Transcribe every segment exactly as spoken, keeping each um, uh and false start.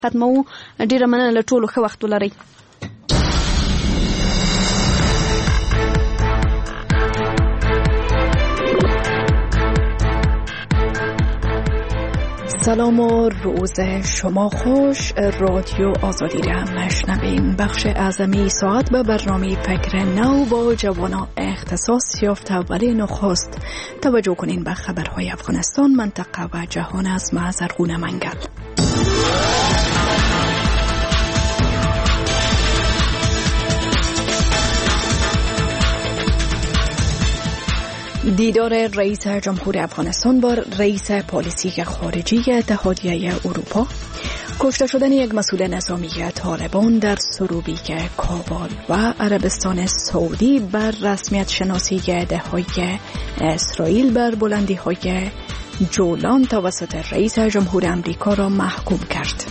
ختمو ډیره مننه له ټولو ښه وخت ولرئ. سلام و روز شما خوش. رادیو آزادی را مشنویم. بخش اعظمی ساعت به برنامه فکر نو با جوانا اختصاص یافته. ولی نخست توجه کنین به خبرهای افغانستان، منطقه و جهان از محضرگونه منگل. دیدار رئیس جمهور افغانستان با رئیس پالیسی خارجی اتحادیه اروپا، کشته شدن یک مسئول نظامی طالبان در سروبی کابل و عربستان سعودی بر رسمیت شناسی دههای اسرائیل بر بلندی های جولان توسط رئیس جمهور امریکا را محکوم کرد.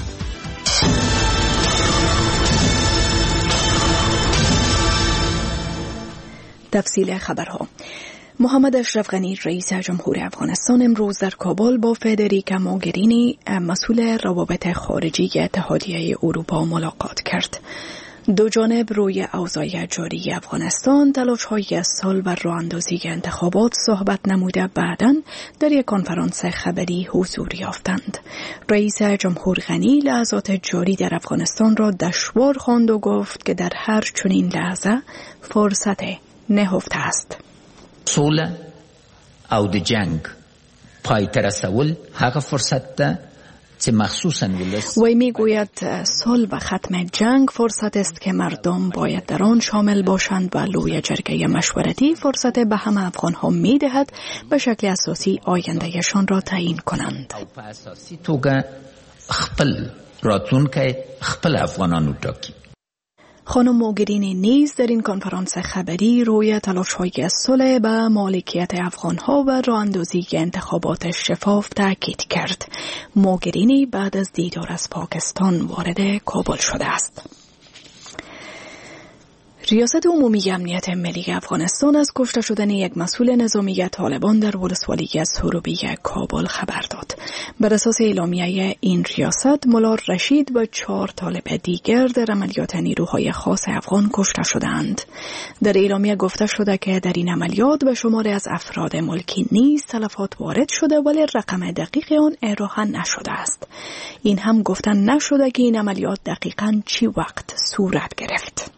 تفصیل خبرها. محمد اشرف غنی رئیس جمهور افغانستان امروز در کابل با فدریکا موگرینی مسئول روابط خارجی اتحادیه اروپا ملاقات کرد. دو جانب روی اوضاع جاری افغانستان، تلاش‌های سال و راه‌اندازی انتخابات صحبت نموده بعداً در یک کنفرانس خبری حضور یافتند. رئیس جمهور غنی لحظات جاری در افغانستان را دشوار خواند و گفت که در هر چنین لحظه فرصت نهفته است. سوله او د جنگ پای ته رسول هغه فرصت ده چې مخصوصاً ولس وی میگوید صلح و ختم جنگ فرصت است که مردم باید در آن شامل باشند و لوی جرگه مشورتی فرصت به همه افغان ها میدهد به شکل اساسی آیندهشان را تعیین کنند. او په اساسي توګه خپل راتلونکی خپل افغانانو ټاکي. خانم موگرینی نیز در این کنفرانس خبری روی تلاش‌های صلح به مالکیت افغان‌ها و راه‌اندازی انتخابات شفاف تاکید کرد. موگرینی بعد از دیدار از پاکستان وارد کابل شده است. ریاست عمومی امنیت ملی افغانستان از کشته شدن یک مسئول نظامی طالبان در ولسوالی سروبی کابل خبر داد. بر اساس اعلامیه این ریاست، ملا رشید و چهار طالب دیگر در عملیات نیروهای خاص افغان کشته شدند. در اعلامیه گفته شده که در این عملیات به شماری از افراد ملکی نیز تلفات وارد شده، ولی رقم دقیق آن ارائه نشده است. این هم گفتن نشده که این عملیات دقیقاً چی وقت صورت گرفت.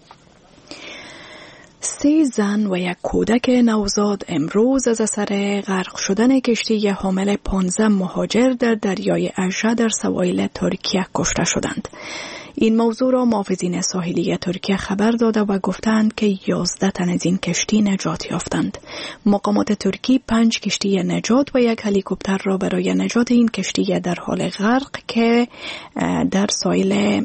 سه زن و یک کودک نوزاد امروز از اثر غرق شدن کشتی حامل پانزده مهاجر در دریای اژه در سواحل ترکیه کشته شدند. این موضوع را محافظین ساحلی ترکیه خبر داده و گفتند که یازده تن از این کشتی نجات یافتند. مقامات ترکی پنج کشتی نجات و یک هلیکوپتر را برای نجات این کشتی در حال غرق که در ساحل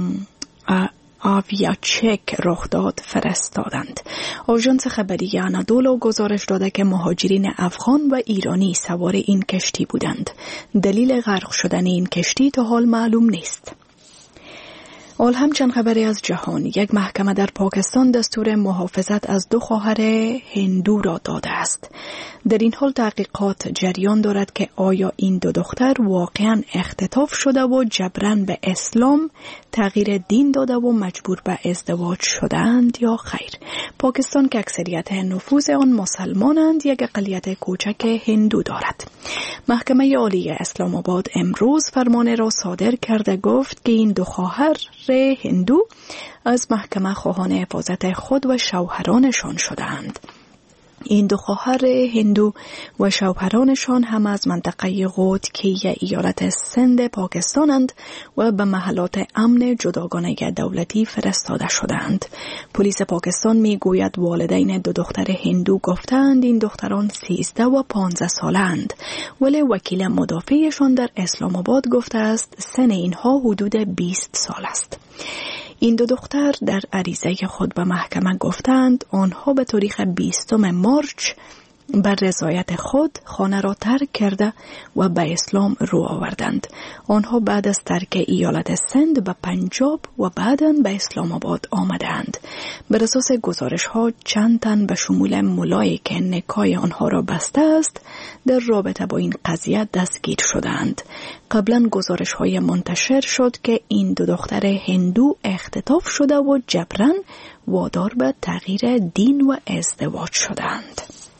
آویاچک رخ داد فرستادند. آژانس خبری انادولو گزارش داده که مهاجرین افغان و ایرانی سوار این کشتی بودند. دلیل غرق شدن این کشتی تا حال معلوم نیست. حال همچنین خبری از جهان. یک محکمه در پاکستان دستور محافظت از دو خواهر هندو را داده است. در این حال تحقیقات جریان دارد که آیا این دو دختر واقعا اختطاف شده و جبران به اسلام تغییر دین داده و مجبور به ازدواج شدند یا خیر. پاکستان که اکثریت نفوذ آن مسلمانند، یک اقلیت کوچک هندو دارد. محکمه عالی اسلام آباد امروز فرمان را صادر کرده گفت که این دو خواهر هندو از محکمه خواهان حفاظت خود و شوهرانشان شدند. این دو خواهر هندو و شوهرانشان هم از منطقه غوطکی ایالت سند پاکستانند و به محلات امن جداگانه دولتی فرستاده شدند. پلیس پاکستان می گوید والدین دو دختر هندو گفتند این دختران سیزده و پانزده سالند، ولی وکیل مدافعشان در اسلام آباد گفته است سن اینها حدود بیست سال است. این دو دختر در عریضه خود به محکمه گفتند آنها به تاریخ بیستم مارچ بر رضایت خود خانه را ترک کرده و به اسلام رو آوردند. آنها بعد از ترک ایالت سند و پنجاب و بعداً به اسلام آباد آمدند. بر اساس گزارش ها چند تن به شمول ملایی که نکای آنها را بسته است در رابطه با این قضیه دستگیر شدند. قبلا گزارش های منتشر شد که این دو دختر هندو اختطاف شده و جبراً وادار به تغییر دین و ازدواج شدند.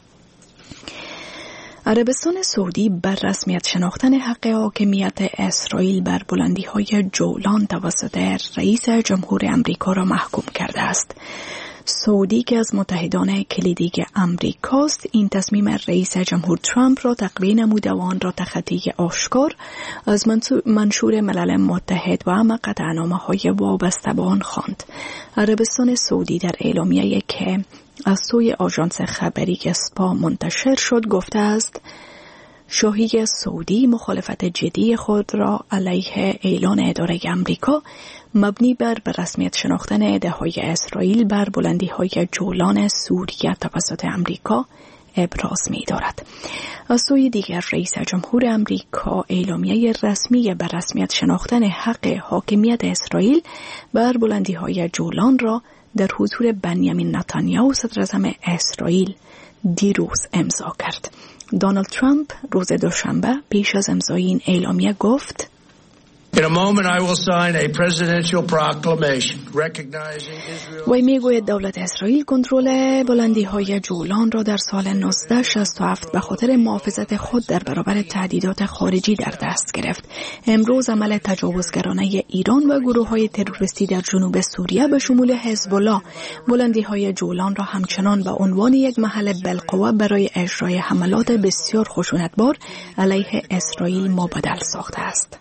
عربستان سعودی بر رسمیت شناختن حق حاکمیت اسرائیل بر بلندی‌های جولان توسط رئیس جمهور امریکا را محکوم کرده است. سعودی که از متحدان کلیدی امریکاست این تصمیم رئیس جمهور ترامپ را تقویه نموده و آن را تخطی آشکار از منشور ملل متحد و همه قطعنامه‌های وابسته به آن خواند. عربستان سعودی در اعلامیه‌ای که از سوی آژانس خبری اسپا منتشر شد گفته است شاهی سعودی مخالفت جدی خود را علیه اعلان اداره امریکا مبنی بر به رسمیت شناختن ادعاهای اسرائیل بر بلندی‌های جولان سوریه توسط امریکا ابراز می‌دارد. از سوی دیگر رئیس جمهور امریکا اعلامیه رسمی بر رسمیت شناختن حق حاکمیت اسرائیل بر بلندی‌های جولان را در حضور بنیامین نتانیاهو صدر اعظم اسرائیل دیروز امضا کرد. دونالد ترامپ روز دوشنبه پیش از امضای این اعلامیه گفت: In a moment I will sign a presidential proclamation recognizing Israel. وی میگوید دولت اسرائیل کنترل بلندی‌های جولان را در سال نوزده شصت و هفت به خاطر محافظت خود در برابر تهدیدات خارجی در دست گرفت. امروز عمل تجاوزگرانه ایران و گروه‌های تروریستی در جنوب سوریه به شمول حزب الله بلندی‌های جولان را همچنان به عنوان یک محل بالقوه برای اجرای حملات بسیار خشونتبار علیه اسرائیل مبدل ساخته است.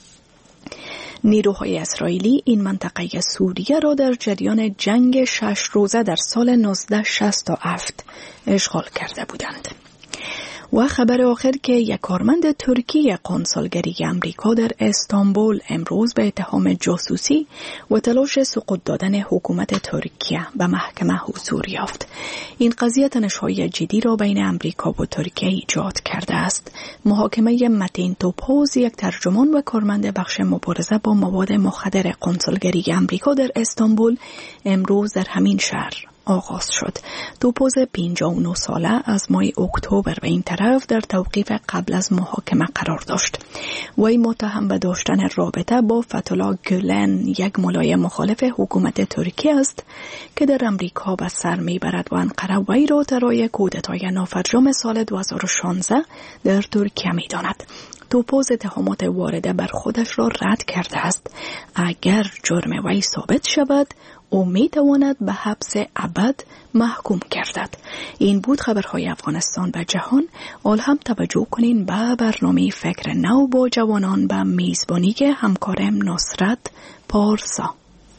نیروهای اسرائیلی این منطقه سوریه را در جریان جنگ شش روزه در سال نوزده شصت و هفت اشغال کرده بودند. و خبر آخر که یک کارمند ترکی قنصلگری امریکا در استانبول امروز به اتهام جاسوسی و تلاش سقوط دادن حکومت ترکیه به محکمه حضور یافت. این قضیه تنش‌های جدی را بین امریکا و ترکیه ایجاد کرده است. محاکمه متین توپوز یک ترجمان و کارمند بخش مبارزه با مواد مخدر قنصلگری امریکا در استانبول امروز در همین شهر آغاز شد. توپوز پنجاه و نه ساله از ماه اکتبر به این طرف در توقیف قبل از محاکمه قرار داشت. وی متهم به داشتن رابطه با فتولا گولن، یک ملای مخالف حکومت ترکیه است که در امریکا به سر میبرد و انقره وی را ترای کودتای نافرجام سال دو هزار و شانزده در ترکیه میداند. توپوز اتهامات وارده بر خودش را رد کرده است. اگر جرم وی ثابت شود او می تواند به حبس ابد محکوم گردد. این بود خبرهای افغانستان و جهان. حال هم توجه کنین به برنامه فکر نو با جوانان به میزبانی همکارم نصرت پارسا.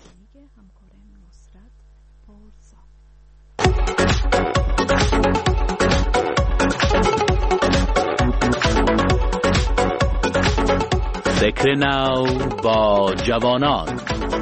فکر نو با جوانان.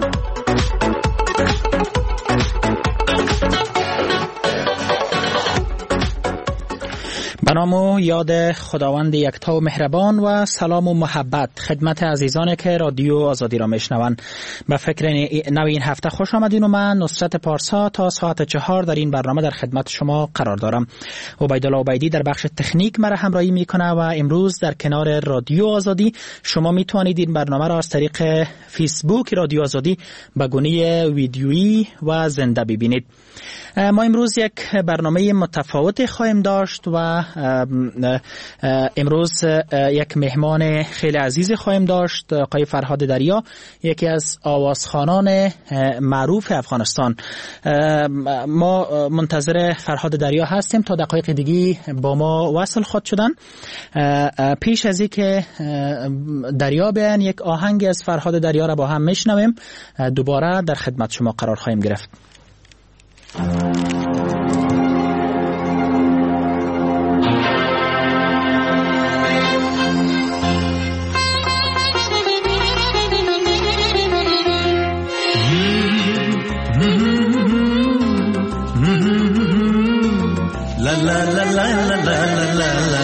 به نام و یاد خداوند یکتا و مهربان و سلام و محبت خدمت عزیزانی که رادیو آزادی را میشنوند. به فکر نو این هفته خوش آمدین و من نصرت پارسا تا ساعت چهار در این برنامه در خدمت شما قرار دارم. عبیدالله عبیدی در بخش تکنیک مرا همراهی میکنه و امروز در کنار رادیو آزادی شما میتوانید این برنامه را از طریق فیسبوک رادیو آزادی به گونه ویدیویی و زنده ببینید. ما امروز یک برنامه متفاوت خواهیم داشت و امروز یک مهمان خیلی عزیز خواهیم داشت، آقای فرهاد دریا، یکی از آوازخوانان معروف افغانستان. ما منتظر فرهاد دریا هستیم تا دقایق دیگه با ما وصل خود شدن. پیش از اینکه دریا بیان یک آهنگ از فرهاد دریا را با هم میشنویم، دوباره در خدمت شما قرار خواهیم گرفت. La la la la la la la la.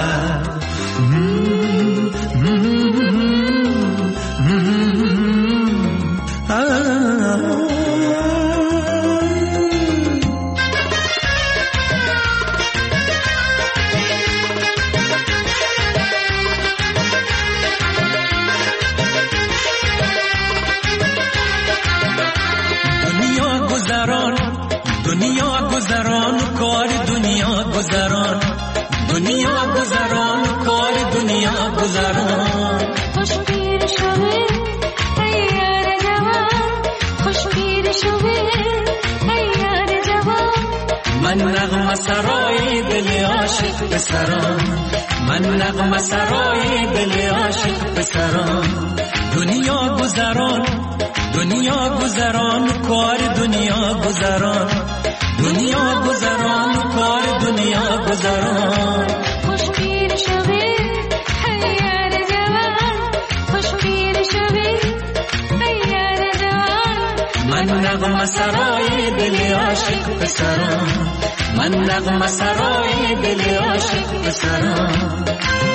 دنیا گذران کار دنیا گذران دنیا گذران کار دنیا گذران خوشگیر شوه ای یار جوان خوشگیر شوه ای یار جوان من نغمه سرای دل عاشق پسران من نغمه سرای دل عاشق پسران دنیا گذران دنیا گذران کار دنیا گذران دنیا گذران کار دنیا گذران خوشگیر شوه ای یار جوان خوشگیر شوه ای یار جوان من نغمه سرای دل عاشق پسران من نغمه سرای دل عاشق پسران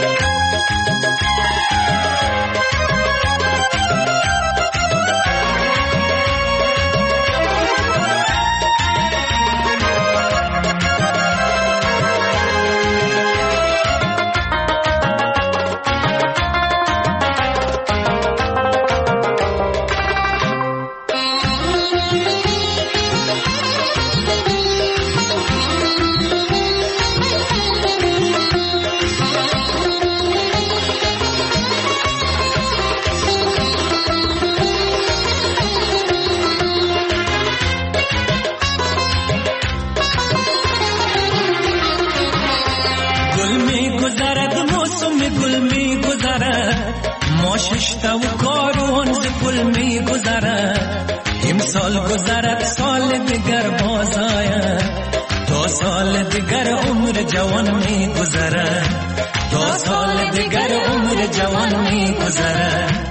ششتا و کاروان ز پل می گذرد امسال گذرد سال دیگر باز آید تا سال دیگر عمر جوان می گذرد تا سال دیگر عمر جوان می گذرد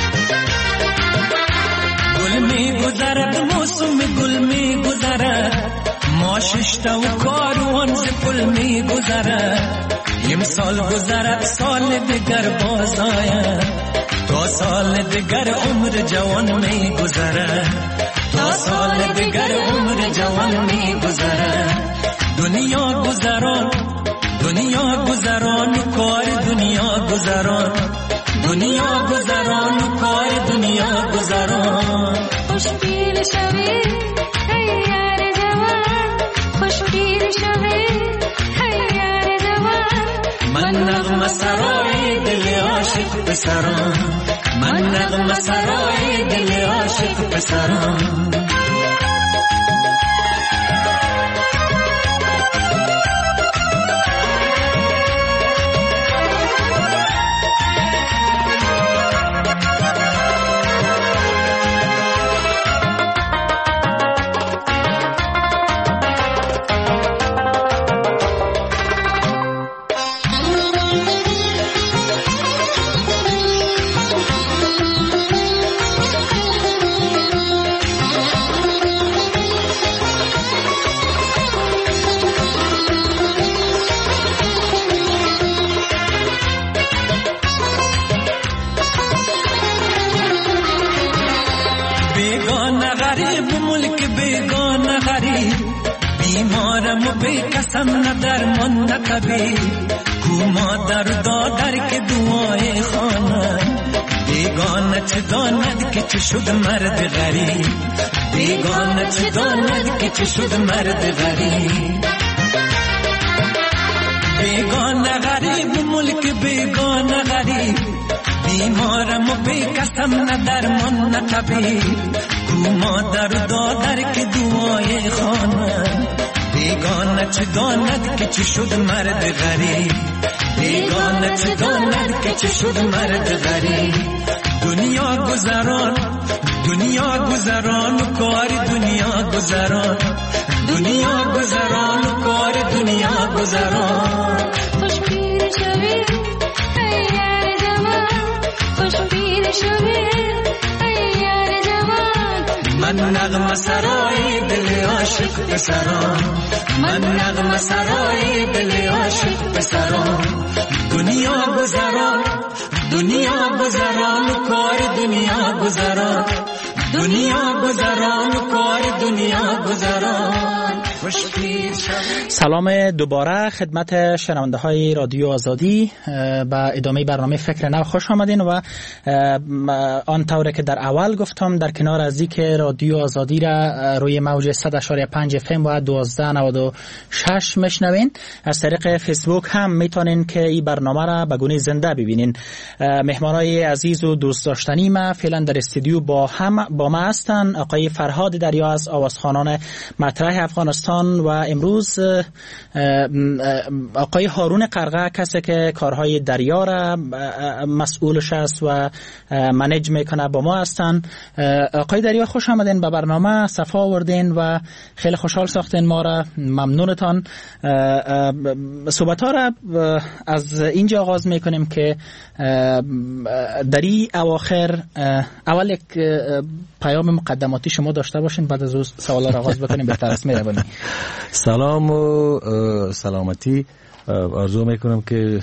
گل می گذرد موسم گل می گذرد ما ششتا و کاروان ز پل می گذرد امسال گذرد سال دیگر باز آید تا سال دیگر عمر جوان می گذرد تا سال دیگر عمر جوان می گذرد دنیا گذران دنیا گذران کار دنیا گذران دنیا گذران کار دنیا گذران خوشگیر شوی ای یار جوان خوشگیر شوی ای یار جوان من نغمه سرای دل عاشق پسران من نغمه سرای دل عاشق پسران قسم ندر من نتبی کوما در دادر که دعای خانه بیگانه چه داند که چه شد مرد غریب بیگانه چه داند که چه شد مرد غریب بیگانه غریب ملک بیگانه غریب بیمارم و بی قسم ندر من نتبی کوما در دادر که دعای خانه بیگانه چه داند که چه شد مرد غریب بیگانه چه داند که چه شد مرد غریب دنیا گذران دنیا گذران کار دنیا گذران دنیا گذران کار دنیا گذران خوشگیر شوی ای یار جوان خوشگیر شوی ای یار جوان من من نغمه سرای دل عاشق پسران، من نغمه سرای دل عاشق پسران. دنیا گذران دنیا گذران کار دنیا گذران، دنیا گذران کار دنیا گذران. سلام دوباره خدمت شنونده های رادیو آزادی. با ادامه برنامه فکر نو خوش آمدین و آن طوره که در اول گفتم در کنار از این که رادیو آزادی را روی موج صد و پنج اف ام و دوازده نود و شش میشنوین، از طریق فیسبوک هم میتونین که این برنامه را به گونه زنده ببینین. مهمانای عزیز و دوست داشتنی ما فعلا در استودیو با هم با ما هستند. آقای فرهاد دریا از آوازخوانان مطرح افغانستان و امروز آقای هارون قرغه، کسی که کارهای دریا را مسئولش است و منیج میکنه، با ما هستند. آقای دریا خوش آمدین به برنامه، صفا آوردین و خیلی خوشحال ساختین ما را. ممنونتان. صحبت ها را از اینجا آغاز میکنیم که در این اواخر اول یک پیام مقدماتی شما داشته باشین، بعد از اون سوالا را آغاز بکنیم. بهتر است مهربانی. سلام و سلامتی آرزو میکنم که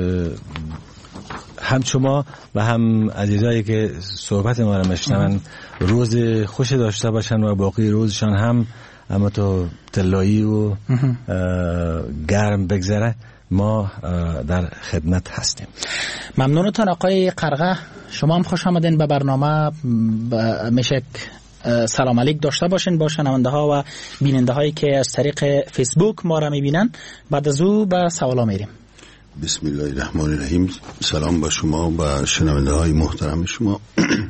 هم شما و هم عزیزایی که صحبت ما را میشنون روز خوش داشته باشن و باقی روزشان هم اما تو طلایی و گرم بگذره. ما در خدمت هستیم. ممنونتان آقای قرغه. شما هم خوش آمدین به برنامه. میشه سلام علیک داشته باشین با شنونده ها و بیننده هایی که از طریق فیسبوک ما را میبینن. بعد از او به سوالا میریم. بسم الله الرحمن الرحیم. سلام با شما و شنونده های محترم شما.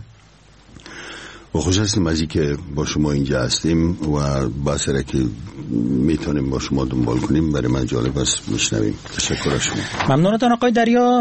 و خوش هستیم از این که با شما اینجا هستیم و بحثی که میتونیم با شما دنبال کنیم برای من جالب است میشنویم. تشکر از شما. ممنونتان آقای دریا.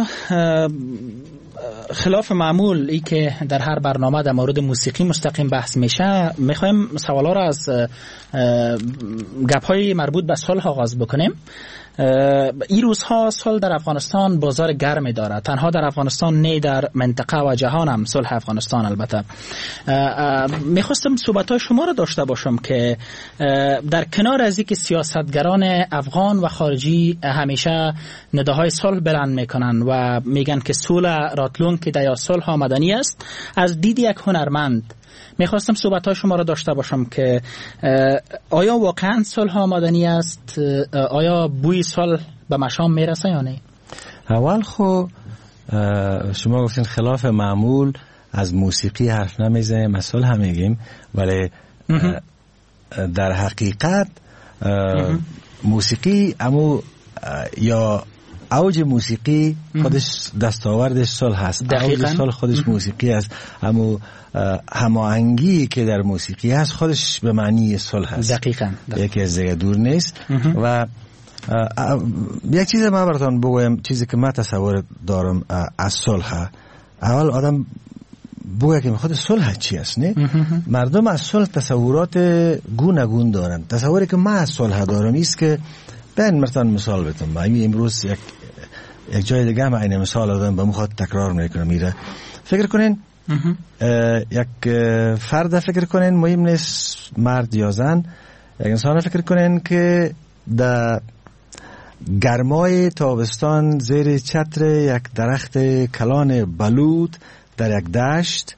خلاف معمول ای که در هر برنامه در مورد موسیقی مستقیم بحث میشه، میخوایم سوالا را از گپ‌های مربوط به صلح آغاز بکنیم. این روزها صلح در افغانستان بازار گرمی داره، تنها در افغانستان نه، در منطقه و جهان هم صلح افغانستان. البته میخواستم صحبت‌های شما را داشته باشم که در کنار از اینکه سیاستگران افغان و خارجی همیشه نداهای صلح بلند میکنن و میگن که صلح راتلون که در صلح آمدنی است، از دید یک هنرمند میخواستم صحبت‌های شما را داشته باشم که آیا واقعا صلح آمدنی است؟ آیا بوی صلح به مشام میرسه یا نه؟ اول خو شما گفتین خلاف معمول از موسیقی حرف نمیزنیم، از صلح هم میگیم، ولی در حقیقت موسیقی امو یا اوج موسیقی خودش دستاوردش صلح هست. اوج صلح خودش موسیقی است، اما هماهنگی که در موسیقی هست خودش به معنی صلح هست. دقیقاً یکی از دیگه دور نیست. و یک چیز ما براتون بگویم، چیزی که من تصور دارم از صلح، اول آدم بگویم که خود صلح چی است. نه مردم از صلح تصورات گوناگون دارن. تصوری که من از صلح دارم است که بین مرتان مثال بتم. من امروز یک یک جای دیگه هم این مثال دادم، به مخاط تکرار میکنم. میره فکر کنین یک فرد، فکر کنین مهم نیست مرد یا زن، یک انسان فکر کنین که در گرمای تابستان زیر چتر یک درخت کلان بلود در یک دشت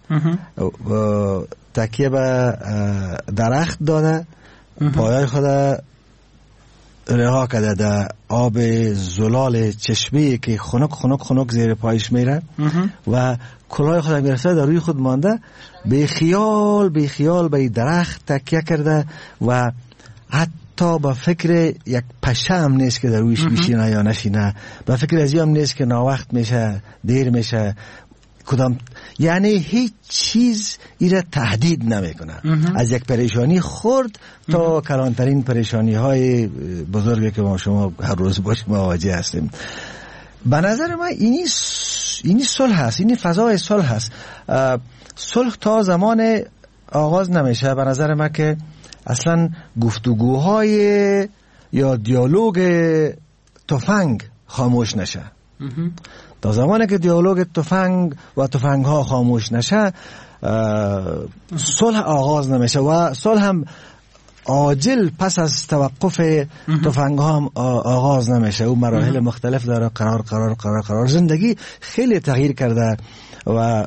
تکیه به درخت داده، پایای خود رها کرده در آب زلال چشمه‌ای که خنک خنک خنک زیر پایش میره و کلاه خود میرسه در روی خود مانده، به خیال به خیال به درخت تکیه کرده و حتی با فکر یک پشه هم نیست که در رویش بشینه یا نشینه، با فکر از هم نیست که ناوقت میشه، دیر میشه، کدام، یعنی هیچ چیز ایره تهدید نمیکنه. از یک پریشانی خرد تا کلانترین پریشانی های بزرگی که ما شما هر روز باش مواجه هستیم. به نظر من اینی اینی صلح هست، اینی فضای صلح هست. صلح تا زمان آغاز نمیشه به نظر من که اصلا گفتگوهای یا دیالوگ تفنگ خاموش نشه. تا زمانی که دیالوگ تفنگ و تفنگ ها خاموش نشه، صلح آغاز نمیشه و صلح هم عاجل پس از توقف تفنگ ها هم آغاز نمیشه. او مراحل مختلف داره، قرار قرار قرار قرار. زندگی خیلی تغییر کرده و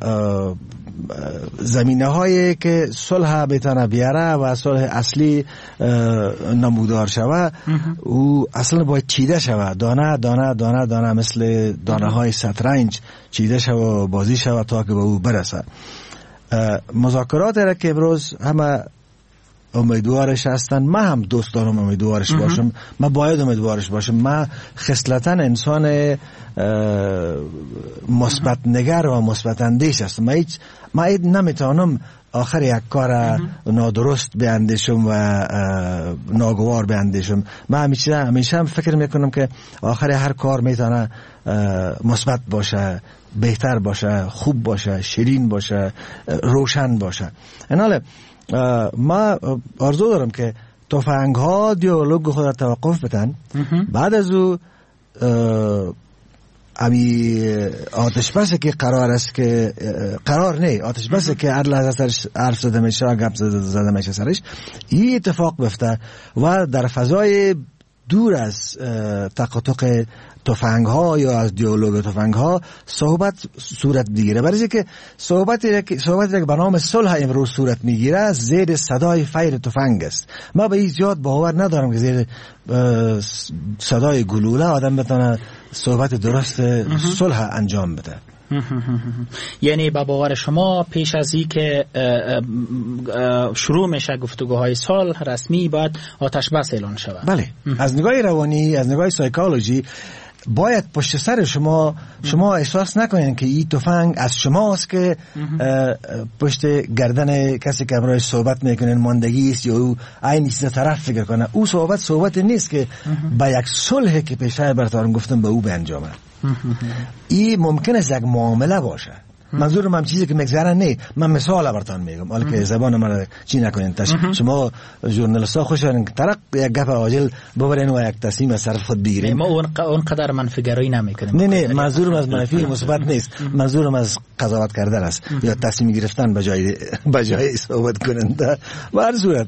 زمینه هایی که صلح بتانه بیاره و صلح اصلی نمودار شوه او اصلا باید چیده شوه، دانه دانه دانه دانه مثل دانه های شطرنج چیده شوه، بازی شوه تا که به او برسه. مذاکرات را که امروز همه امیدوارش هستن، من هم دوست دارم امیدوارش باشم، من باید امیدوارش باشم. من خصلتا انسان مثبت نگر و مثبت اندیش هستم. من هیچ من نمیتونم آخر یک کار نادرست بیاندیشم و ناگوار بیاندیشم. من همیشه همیشه هم فکر میکنم که آخر هر کار میتونه مثبت باشه، بهتر باشه، خوب باشه، شیرین باشه، روشن باشه. ایناله ما آرزو دارم که تفنگ ها دیالوگ خود را توقف بدن. بعد از او امی آتش بسه که قرار است که قرار نه آتش بسه که هر لحظه سرش حرف زده میشه، گپ زده میشه سرش، این اتفاق بیفته و در فضای دور از تقاطع تفنگ ها یا از دیالوگ تفنگ ها صحبت صورت میگیره. برای که صحبتی که صحبتی که به نام صلح امروز صورت میگیره زیر صدای فیر تفنگ است. ما به این زیاد باور ندارم که زیر صدای گلوله آدم بتونه صحبت درست صلح انجام بده. یعنی با باور شما پیش از این که شروع میشه گفتگوهای صلح رسمی باید آتش بس اعلان شود؟ بله. از نگاه روانی، از نگاه سایکولوژی باید پشت سر شما شما احساس نکنین که این تفنگ از شماست که پشت گردن کسی که امروز صحبت میکنین ماندگی است یا او عین چیز طرف فکر کنه. او صحبت صحبت نیست که با یک صلح که پیشه براتون گفتم به او به انجامه. این ممکن است یک معامله باشه. منظورم هم چیزی که میگذره نه، من مثال براتون میگم حالا که زبان من چی نکنین. تاش شما ژورنالیست‌ها خوشن که طرق یک گپ عاجل ببرین و یک تصمیم از طرف خود بگیرین. ما اون اونقدر منفیگرایی نمیکنیم. نه نه، منظورم از منفی مثبت نیست، منظورم از قضاوت کردن است یا تصمیم گرفتن به جای به جای صحبت کننده. و هر صورت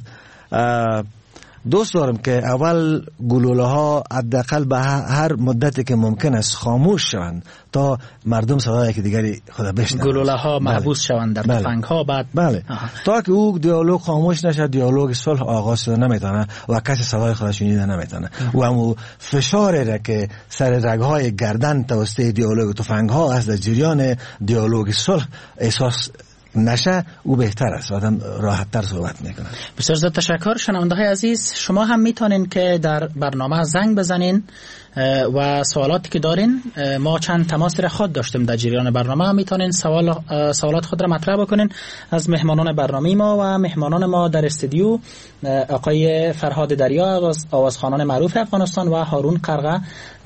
دوست دارم که اول گلوله ها حداقل به هر مدتی که ممکن است خاموش شوند تا مردم صدای که دیگری خدا بشنوند. گلوله ها محبوس شوند در تفنگ ها بعد بله آها. تا که او دیالوگ خاموش نشه، دیالوگ صلح آغاز شده نمیتونه و کسی صدای خودش شنیده نمیتونه. و همون فشاری را که سر رگهای گردن توسط دیالوگ تفنگ ها از در جریان دیالوگ صلح احساس نشه او بهتر است، آدم راحت تر صحبت میکنه. بسیار زیاد تشکر. شنونده های عزیز، شما هم میتونین که در برنامه زنگ بزنین و سوالاتی که دارین، ما چند تماس را خود داشتیم در جریان برنامه، میتونین سوال سوالات خود را مطرح بکنین از مهمانان برنامه ما. و مهمانان ما در استودیو آقای فرهاد دریا، آوازخوانان معروف افغانستان، و هارون قرغه،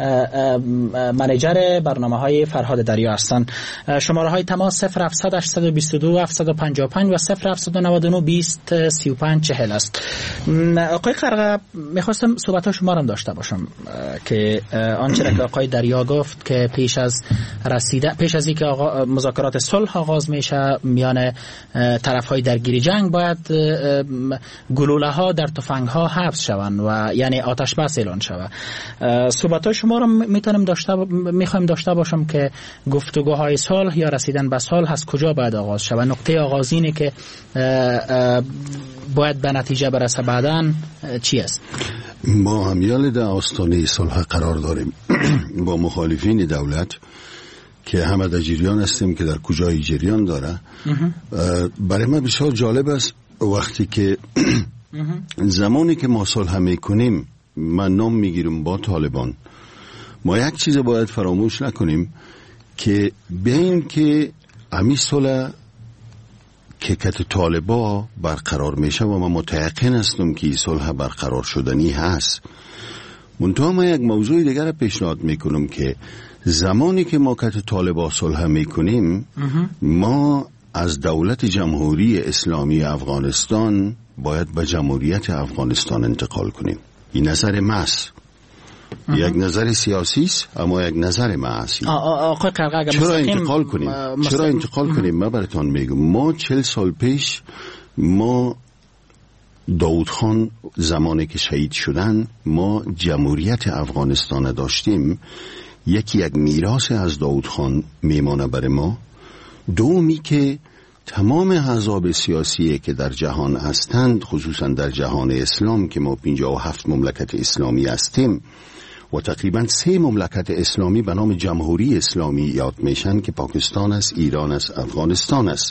منیجر برنامه‌های فرهاد دریا هستند. شماره های تماس صفر هفتصد هشتصد و بیست و دو هفتصد و پنجاه و پنج و صفر هفتصد و نود و نه بیست سی و پنج چهل است. آقای قرغه، میخواستم صحبت شما را داشته باشم که آنچه که آقای دریا گفت که پیش از رسیدن پیش از اینکه مذاکرات صلح آغاز میشه میان طرف‌های درگیر جنگ باید گلوله ها در تفنگ ها حبس شوند و یعنی آتش بس اعلان شود. صحبت شما را میتونم داشته میخوایم داشته باشم که گفتگوهای صلح یا رسیدن به صلح از کجا باید آغاز شود؟ نقطه آغاز اینه که باید به نتیجه برسه بعداً چی است؟ ما همیال در آستانه صلح قرار داریم با مخالفین دولت که همه در جریان هستیم که در کجای جریان داره. برای من بسیار جالب است وقتی که زمانی که ما صلح میکنیم، من نام میگیرم با طالبان، ما یک چیز باید فراموش نکنیم که بین که امی صلح که کت طالبا برقرار میشه و من متیقن هستم که این صلح برقرار شدنی هست. منتها ما یک موضوع دیگر پیشنهاد میکنم که زمانی که ما کت طالبا صلح میکنیم، ما از دولت جمهوری اسلامی افغانستان باید به جمهوریت افغانستان انتقال کنیم. این نظر ماست. یک نظر سیاسی است اما یک نظر معاصی. آقای قرقه چرا انتقال کنیم مستقیم. چرا انتقال کنیم ما براتون میگم. ما چهل سال پیش ما داود خان زمانی که شهید شدن ما جمهوریت افغانستان داشتیم. یکی یک میراث از داود خان میمانه برای ما. دومی که تمام احزاب سیاسی که در جهان هستند خصوصا در جهان اسلام که ما پنجاه و هفت مملکت اسلامی هستیم و تقریبا سه مملکت اسلامی به نام جمهوری اسلامی یاد میشن که پاکستان است، ایران است، افغانستان است.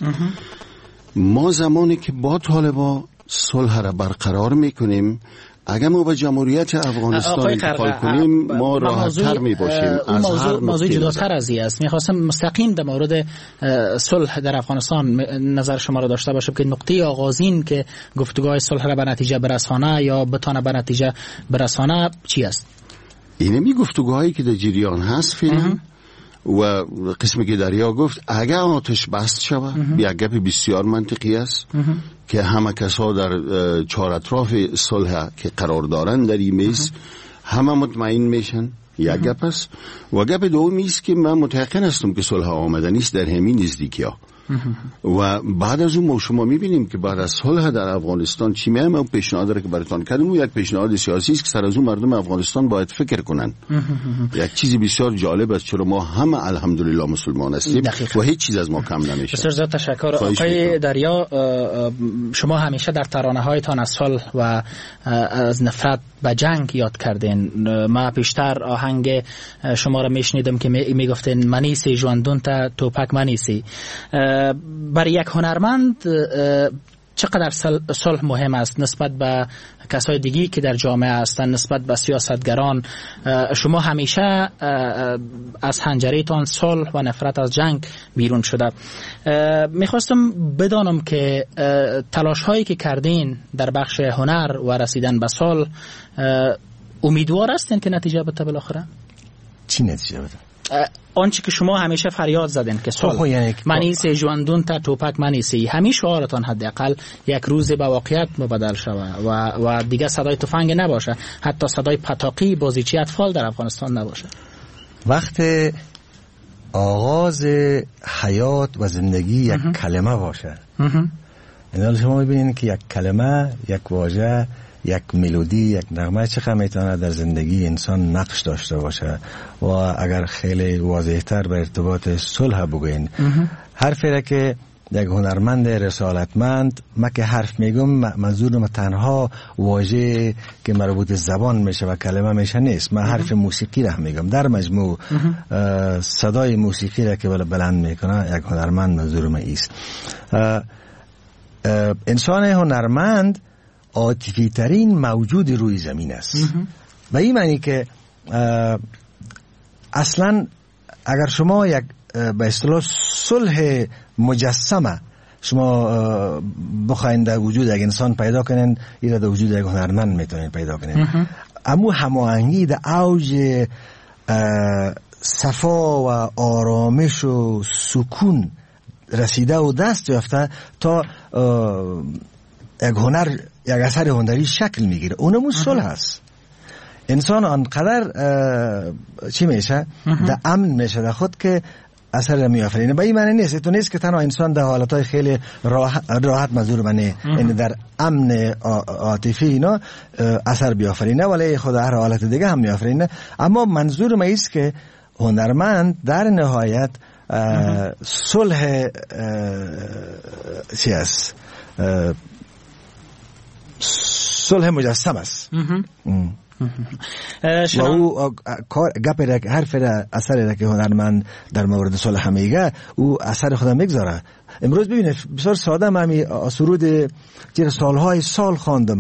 ما زمانی که با طالبان صلح را برقرار میکنیم اگر ما به جمهوریت افغانستان انتقال کنیم ما راحت‌تر میباشیم. از موضوع موضوع جداتر از این است. میخواستم مستقیم در مورد صلح در افغانستان نظر شما را داشته باشم که نقطه آغازین که گفتگوهای صلح را به نتیجه برسانه یا بتانه به نتیجه برسانه چی است؟ اینه می گفتگوهایی که در جریان هست فعلا و قسمی که دریا گفت اگر آتش بست شود یک گپ بسیار منطقی است که همه کسا در چهار اطراف صلح که قرار دارن در این میز همه مطمئن میشن. یک گپ است و گپ دومی است که من متيقن هستم که صلح آمدنی است در همین نزدیکی ها و بعد از اون ما شما میبینیم که بعد از صلح در افغانستان چی میام و پیشنهاد را که براتون کردم و یک پیشنهاد سیاسی است که سر از اون مردم افغانستان باید فکر کنن. یک چیزی بسیار جالب است چرا ما همه الحمدلله مسلمان هستیم و هیچ چیز از ما کم نمیشه. بسیار زیاد تشکر آقای دریا. شما همیشه در ترانه هایتان از صلح و از نفرت به جنگ یاد کردین. ما پیشتر آهنگ شما را میشنیدم که میگفتین منیسی جواندون تا توپک منیسی. برای یک هنرمند چقدر صلح مهم است نسبت به کسای دیگی که در جامعه هستند، نسبت به سیاستگران؟ شما همیشه از حنجره‌تان صلح و نفرت از جنگ بیرون شده. میخواستم بدانم که تلاش هایی که کردین در بخش هنر و رسیدن به صلح امیدوار هستین که نتیجه بده بالاخره؟ چی نتیجه بده؟ آنچه که شما همیشه فریاد زدین که صلح یعنی منیسی جواندون تا توپک منیسی، همیشه شعارتان حداقل یک روز به واقعیت مبدل شود و و دیگه صدای تفنگ نباشه، حتی صدای پتاقی بازیچی اطفال در افغانستان نباشه. وقت آغاز حیات و زندگی یک کلمه باشه. این شما میبینید که یک کلمه، یک واژه، یک ملودی، یک نغمه چقدر میتونه در زندگی انسان نقش داشته باشه. و اگر خیلی واضح‌تر به ارتباط صلح بگوین، حرفی را که یک هنرمند رسالتمند، ما که حرف میگم منظورم تنها واژه که مربوط زبان میشه و کلمه میشه نیست. من حرف موسیقی را میگم. در مجموع صدای موسیقی را که بلند میکنه یک هنرمند منظورم ایست. انسان هنرمند عاطفی ترین موجود روی زمین است و این معنی که اصلا اگر شما یک به اصطلاح صلح مجسمه شما بخواین در وجود یک انسان پیدا کنین، این در وجود یک هنرمند میتونین پیدا کنین. اما هماهنگی در اوج صفا و آرامش و سکون رسیده و دست یافته تا یک هنر، یک اثر هنری شکل میگیره. اونمون صلح هست. انسان آنقدر چی میشه؟ در امن میشه در خود که اثر میآفرینه. به این معنی نیست تو نیست که تنها انسان در حالتهای خیلی راحت, راحت منظور منه، یعنی در امن عاطفی اینا اثر بیافرینه، ولی خود هر حالت دیگه هم میآفرینه. اما منظور من است که هنرمند در نهایت صلح چی است؟ صلح مجسم است. و او گپ حرف اثر که هنرمند در مورد صلح میگه او اثر خدا میگذاره. امروز ببینید بسیار ساده، من می سرود چیز سالهای سال خواندم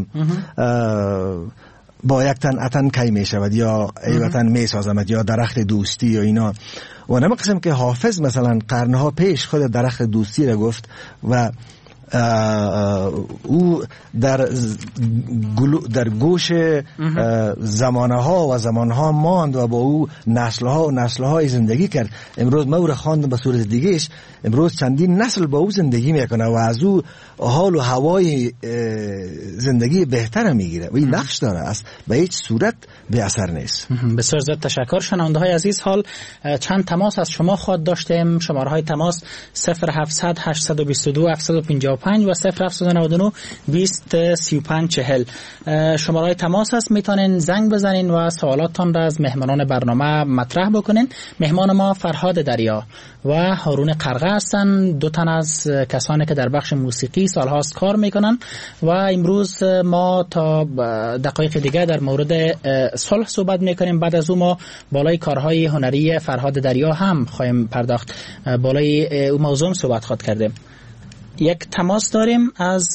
با یک تن اتن کی می شود یا ای وطن می سازمد یا درخت دوستی یا اینا. و نمی قسم که حافظ مثلا قرنها پیش خود درخت دوستی را گفت و او در در گوش زمانه ها و زمان ها ماند و با او نسل ها و نسل های زندگی کرد. امروز ما او را خواندم به صورت دیگهش، امروز چندین نسل با او زندگی میکنه و از او حال و هوای زندگی بهتر میگیره و این نقش داره، است به هیچ صورت به اثر نیست. بسیار زیاد تشکر. شنونده های عزیز، حال چند تماس از شما خواهد داشتیم. شماره های تماس صفر هفتصد هشتصد و بیست و دو هفتصد و پنجاه و پنج و صفر هفتصد و نود و نه بیست سی و پنج چهل شماره های تماس هست. میتونین زنگ بزنین و سوالاتتان را از مهمانان برنامه مطرح بکنین. مهمان ما فرهاد دریا و هارون قرغه هستند، دو تن از کسانی که در بخش موسیقی سالهاست کار میکنن و امروز ما تا دقایق دیگه در مورد صلح صحبت میکنیم. بعد از او ما بالای کارهای هنری فرهاد دریا هم خواهیم پرداخت، بالای او موضوع صحبت خواهد کردیم. یک تماس داریم از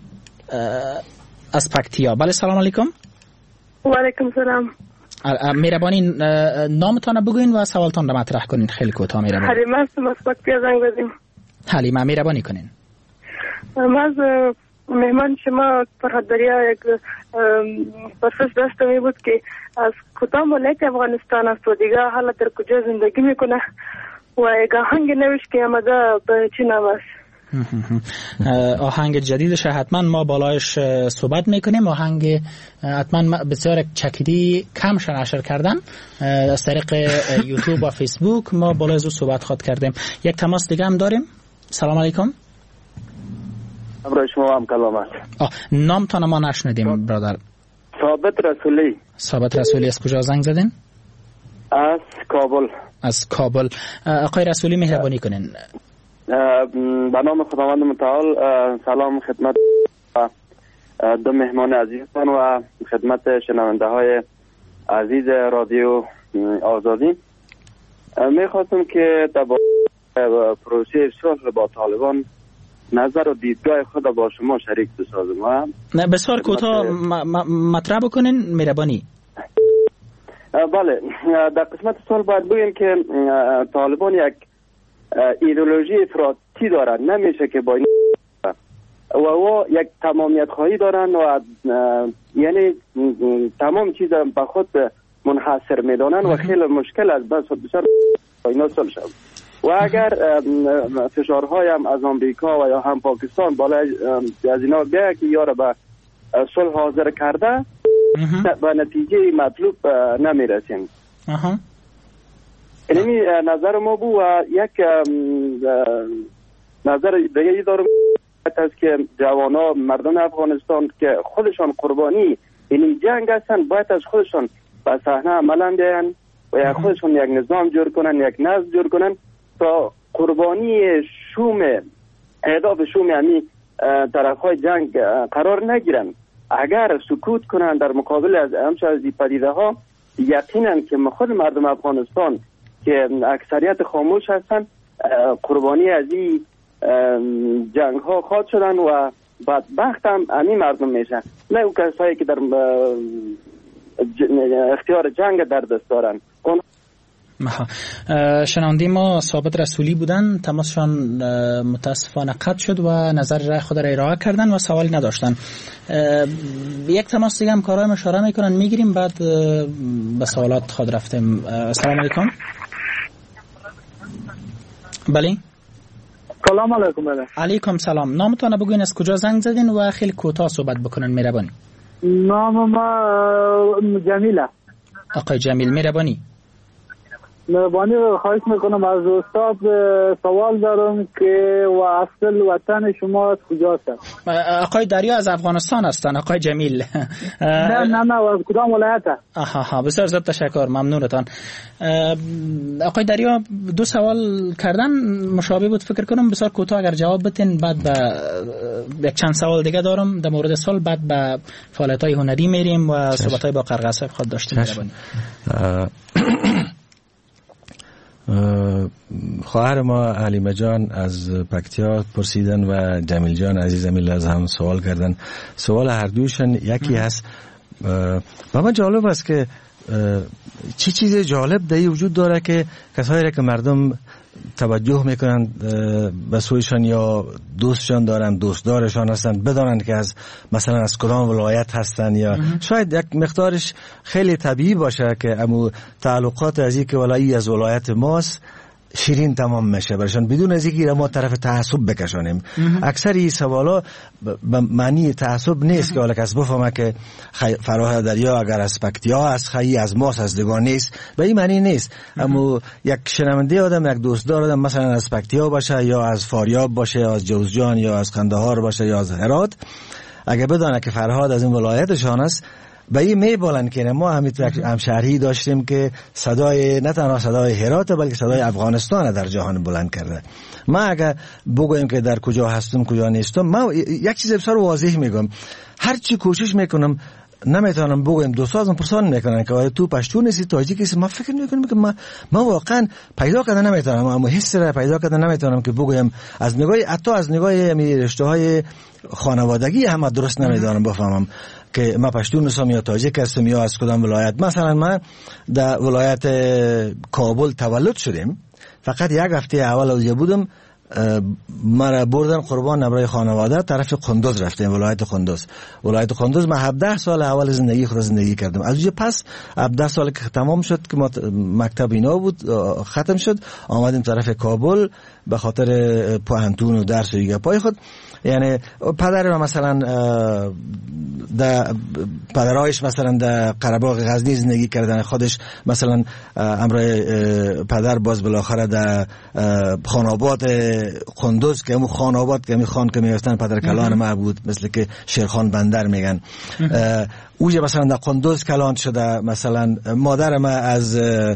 از پکتیا. بله، سلام علیکم. و علیکم سلام. مهربانی نامتان بگوین و سوالتان را مطرح کنین. خیلی کوتاه. مهربانی. حلیمه هستم از پکتیا زنگ زدیم. حلیمه، مهربانی کنین. ما از مهمان شما فرهاد دریا یک پرسش داشته بود که از کدام ولایت افغانستان است و دیگه حالا در کجا زندگی میکنه و یک آهنگ نوشت که آمده به چی نام است. آهنگ جدیدش حتما ما بالایش صحبت میکنیم. آهنگ حتما بسیار چکیدی کمش نشر کردن از طریق یوتیوب و فیسبوک، ما بالای از صحبت خواهد کردیم. یک تماس دیگه هم داریم. سلام علیکم. برای شما هم کلامت. نامتان ما نشنیدیم برادر. ثابت رسولی. ثابت رسولی، از کجا زنگ زدین؟ از کابل. از کابل. آقای رسولی مهربانی کنین. به نام خداوند متعال سلام خدمت دو مهمان عزیزتان و خدمت شنونده های عزیز رادیو آزادی. میخواستم که در پروسه صلح با طالبان نظر و دیدگاه خود با شما شریک بسازم. نه بسیار کوتاه مطرح بکنین مهربانی. بله، در قسمت صلح باید بگیم که طالبان یک ایدئولوژی افراطی دارن، نمیشه که با این و او یک تمامیت خواهی دارن و یعنی تمام چیز به خود منحصر میدانن و خیلی مشکل است بس بسیار اینا صلح شد. و اگر فشارهای هم از آمریکا و یا هم پاکستان بالای از اینا بیاید که یاره به صلح حاضر کرده به نتیجه مطلوب نمیرسیم. اینمی نظر ما بود و یک نظر دیگه دارم است که جوانا مردم افغانستان که خودشان قربانی این جنگ هستن باید از خودشان به صحنه عملا بیاین و یا خودشان یک نظام جور کنن، یک نظم جور کنن تا قربانی شوم اهداف شوم یعنی طرفهای جنگ قرار نگیرن. اگر سکوت کنن در مقابل از همچه از این پدیده ها، یقینا که خود مردم افغانستان که اکثریت خاموش هستن قربانی از این جنگ ها خواهد شدن و بدبخت هم همین مردم میشن، نه او کسایی که در اختیار جنگ در دست دارن. شنونده ما ثابت رسولی بودن، تماسشان متاسفانه قطع شد و نظر رای خود را ارائه کردن و سوالی نداشتن. یک تماس دیگه هم کارهای مشاره میکنن میگیریم، بعد به سوالات خود رفتیم. السلام علیکم. بله سلام علیکم. بله علیکم سلام. نامتون بگوین، از کجا زنگ زدین و خیلی کوتاه صحبت بکنن مهربانی. نام ما جمیله. آقای جمیل مهربانی. مهربانی خواهش میکنم از استاد سوال دارم که و اصل وطن شما از کجاست؟ آقای دریا از افغانستان هستن آقای جمیل. نه نه نه از کدام ولایت؟ آها ها بسیار زیاد تشکر، ممنونتان. آقای دریا دو سوال کردن مشابه بود، فکر کنم بسیار کوتاه اگر جواب بتین، بعد به یک چند سوال دیگه دارم در مورد صلح، بعد به فعالیت‌های هنری میریم و صحبت‌های با قرغه صاحب خود داشتیم. خواهر ما حلیمه جان از پکتیا پرسیدن و جمیل جان عزیزم از هم سوال کردن. سوال هر دوشن یکی هست. و من جالب است که چی چیز جالب دایی وجود داره که کسایی که مردم توجه میکنند به سویشان یا دوستشان دارن، دوستدارشان هستند، بدانند که از مثلا از کدام ولایت هستند یا شاید یک مقدارش خیلی طبیعی باشه که امو تعلقات از اینکه ولایی از ولایت ماست شیرین تمام میشه برشان بدون از اینکه ما طرف تعصب بکشانیم. اکثر این سوالا به معنی تعصب نیست که حالا کس بفهمه که فراه دریا اگر از پکتیا از خیلی از ماست از دگان نیست، به این معنی نیست. اما یک شنونده آدم، یک دوستدار آدم مثلا از پکتیا باشه یا از فاریاب باشه یا از جوزجان یا از قندهار باشه یا از هرات، اگر بدانه که فرهاد از این ولایتشان است، به این میبالن که ما همشهری داشتیم که صدای نه تنها صدای هرات بلکه صدای افغانستان در جهان بلند کرده. ما اگر بگویم که در کجا هستم کجا نیستم، ما یک چیز بسیار واضح میگم، هر چی کوشش میکنم نمیتونم بگویم. دوستان پرسان میکنن که آیا تو پشتو نیستی، تاجیک نیستی؟ ما فکر میکنم که ما ما واقعا پیدا کردن نمیتونم، اما حس را پیدا کردن نمیتونم که بگویم از نگاه حتی از نگاه می رشته های خانوادگی هم درست نمیدونم بفهمم که ما پشتون هستم یا تاجیک هستم یا از کدام ولایت. مثلا من در ولایت کابل تولد شدیم، فقط یک هفته اول اونجا بودم، مرا بردن قربان نبرای خانواده طرف قندوز رفتیم، ولایت قندوز. ولایت قندوز من هفده سال اول زندگی خود زندگی کردم. از اونجا پس هفده سال که تمام شد که مکتب اینا بود ختم شد، آمدیم طرف کابل به خاطر پوهنتون و درس و دیگه پای خود. یعنی پدر مثلا در پدرایش مثلا در قره‌باغ غزنی زندگی کردن، خودش مثلا امرای پدر باز بالاخره در خاناباد قندوز که همون خاناباد که همون خان که میفتن پدر کلان ما بود، مثل که شیرخان بندر میگن، اوجه مثلا در قندوز کلان شده. مثلا مادر ما از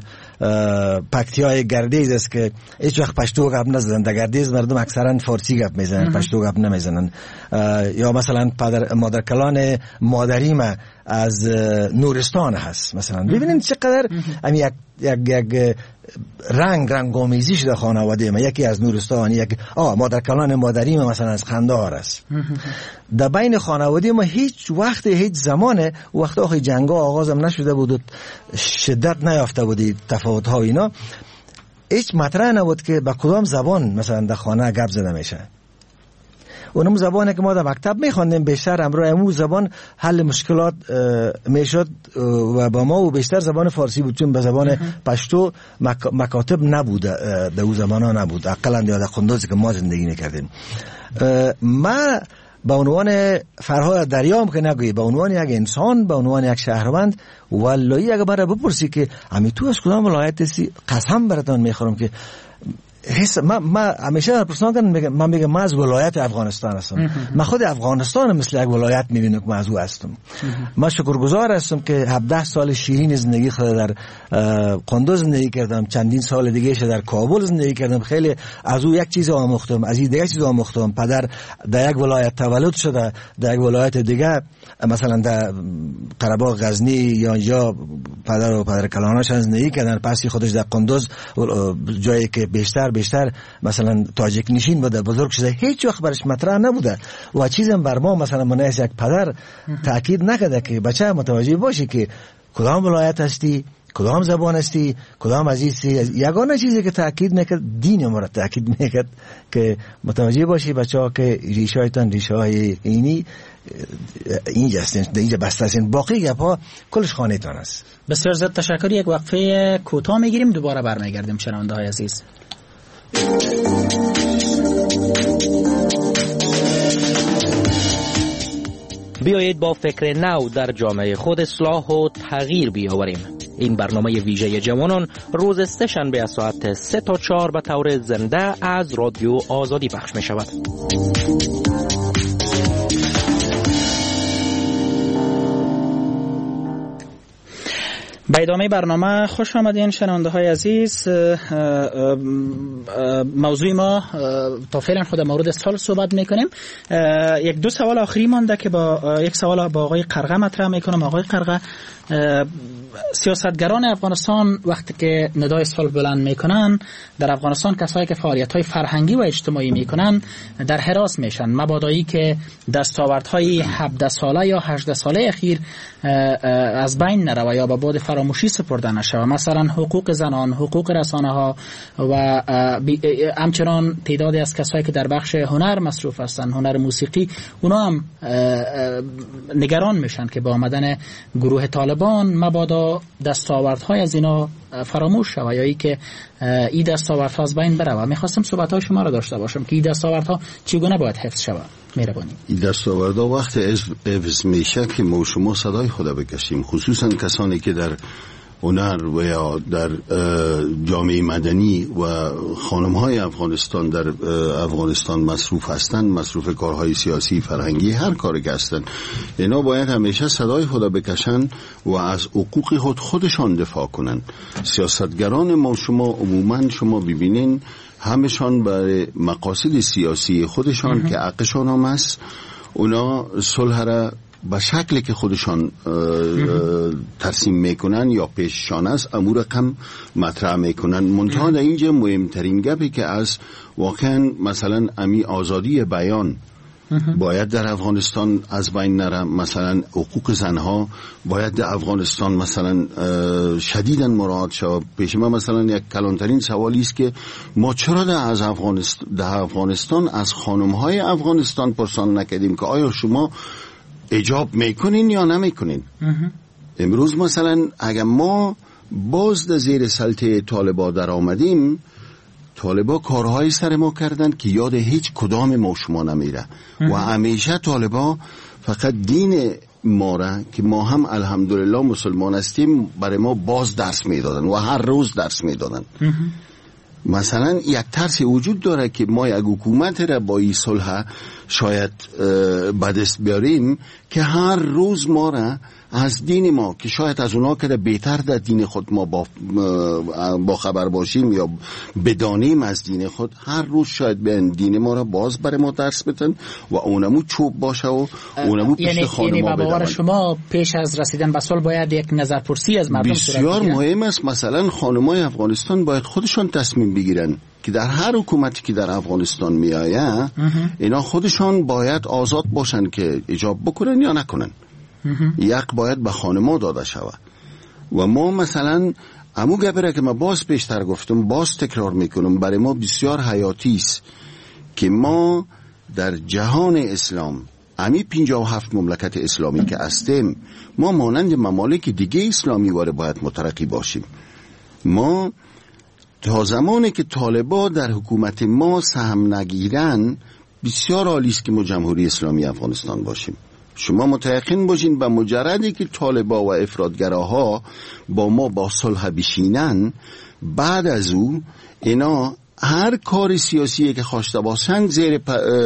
پکتیای گردیز است که هیچ وقت پشتو گپ نزدن، در گردیز مردم اکثرا فارسی گپ میزنن، پشتو گپ نمیزنن. یا مثلا پدر مادر کلان مادری ما از نورستان هست مثلا. ببینید چقدر هم یک یک یک رنگ رنگ آمیزی شده خانواده ما، یکی از نورستان، یک آ مادر کلان مادری ما مثلا از قندهار است. در بین خانواده ما هیچ وقت هیچ زمان وقت آخه جنگا آغاز هم نشده بود، شدت نیافته بودی تفاوت ها اینا، هیچ مطرح نبود که با کدام زبان مثلا در خانه گپ زده میشه. اونم زبانی که ما در مکتب میخواندیم بیشتر امروز امو زبان حل مشکلات میشد و با ما و بیشتر زبان فارسی بود، چون به زبان پشتو مک... مکاتب نبود، در اون زمان ها نبود، اقلا در قندوزی که ما زندگی میکردیم. ما به عنوان فرهاد دریام که نگویی، به عنوان یک انسان، به عنوان یک شهروند، والله اگه برای بپرسی که امی تو از کدام ولایت هستی، قسم براتون میخورم که حس ما ما همیشه در پرسان کردن من میگم ما از ولایت افغانستان هستم. من خود افغانستان مثل یک ولایت میبینم که من از او هستم. من شکرگزار هستم که هفده سال شیرین زندگی خود در قندوز زندگی کردم، چندین سال دیگه ش در کابل زندگی کردم. خیلی از او یک چیز آموختم، از این دیگه چیز آموختم. پدر در یک ولایت تولد شده، در یک ولایت دیگه مثلا در قره‌باغ غزنی یا یا پدر و پدر کلاناش زندگی کردن، پس خودش در قندوز جایی که بیشتر بیشتر مثلا تاجیک نشین بوده، بزرگ شده، هیچ وقت برش مطرح نبوده و چیزم بر ما مثلا منیس یک پدر تاکید نکرده که بچه متوجه باشی که کدام ولایت هستی، کدام زبان هستی، کدام عزیزی. یگانه چیزی که تاکید میکرد دین ما را تاکید میکرد که متوجه باشی بچه ها که ریشهایتان ریشه های اینی اینجا هستین، اینجا بسته هستین، باقی گپ ها کلش خانه‌تان است. بسیار زیاد تشکر. یک وقفه کوتاه میگیریم، دوباره برمیگردیم. شنونده های عزیز، بیایید با فکر نو در جامعه خود اصلاح و تغییر بیاوریم. این برنامه ویژه جوانان روز سه شنبه از ساعت سه تا چهار به طور زنده از رادیو آزادی پخش می شود. به ادامه برنامه خوش آمدین شنونده های عزیز. موضوع ما تا فعلا خود مورد سال صحبت میکنیم. یک دو سوال آخری مانده که با یک سوال با آقای قرغه مطرح میکنم. آقای قرغه، سیاستگران افغانستان وقتی که ندای صلح بلند میکنن، در افغانستان کسایی که فعالیت‌های فرهنگی و اجتماعی میکنن در حراس میشن، مبادایی که دستاوردهای هفده ساله یا هجده ساله اخیر از بین نروه یا به بعد فراموشی فراموشی سپرده نشود. مثلا حقوق زنان، حقوق رسانه ها و همچنان تعدادی از کسایی که در بخش هنر مصروف هستند، هنر موسیقی، اونا هم نگران میشن که با آمدن گروه طالبان مبادا دستاوردهای از اینا فراموش شود یا ای که این دستاوردها از بین بره. میخواستم صحبت‌های شما را داشته باشم که این دستاوردها چگونه باید حفظ شود. مهربانی. این دستاوردها وقت حفظ میشه که ما شما صدای خدا بکشیم، خصوصا کسانی که در هنر و یا در جامعه مدنی و خانم‌های افغانستان در افغانستان مصروف هستند، مصروف کارهای سیاسی، فرهنگی، هر کاری که هستند، اینا باید همیشه صدای خدا بکشن و از حقوق خود خودشان دفاع کنن. سیاستگران ما شما عموما شما ببینین همشان برای مقاصد سیاسی خودشان که حقشان هم است، اونا صلح را به شکلی که خودشان ترسیم میکنن یا پیششان است امور رقم مطرح میکنن. منتها در اینجا مهمترین گپی که از واقعا مثلا امی آزادی بیان باید در افغانستان از بین نره، مثلا حقوق زنها باید در افغانستان مثلا شدیداً مراعات شود. پیش ما مثلا یک کلانترین سوالی است که ما چرا در از افغانستان در افغانستان از خانم‌های افغانستان پرسان نکردیم که آیا شما اجاب میکنین یا نمیکنین؟ امروز مثلا اگر ما باز در زیر سلطه طالبا در آمدیم، طالبا کارهای سر ما کردن که یاد هیچ کدام ما شما نمیره و همیشه طالبا فقط دین ما را که ما هم الحمدلله مسلمان هستیم برای ما باز درس میدادن و هر روز درس میدادن. مثلا یک ترس وجود داره که ما یک حکومت را با این صلح شاید به دست بیاریم که هر روز ما را از دین ما که شاید از اونا که بهتر در دین خود ما با, با خبر باشیم یا بدانیم از دین خود، هر روز شاید بیان دین ما را باز برای ما درس بدن و اونمو چوب باشه و اونمو پشت یعنی خانه یعنی ما بدن. باور شما پیش از رسیدن به صلح باید یک نظرپرسی از مردم صورت بگیره؟ بسیار مهم است. مثلا خانمای افغانستان باید خودشان تصمیم بگیرن که در هر حکومتی که در افغانستان می آید اینا خودشان باید آزاد باشن که اجاب بکنن یا نکنن. یک باید به خانما داده شود و ما مثلا امو گبره که ما باز پیشتر گفتم باز تکرار میکنم، برای ما بسیار حیاتی است که ما در جهان اسلام امی پنجاه و هفت مملکت اسلامی که هستیم، ما مانند ممالک دیگه اسلامی واره باید مترقی باشیم. ما تا زمانی که طالبا در حکومت ما سهم نگیرن بسیار عالی است که ما جمهوری اسلامی افغانستان باشیم. شما متيقن باشین به مجردی که طالبا و افراطگراها با ما با صلح بشینن، بعد از او اینا هر کار سیاسی که خواسته باشند زیر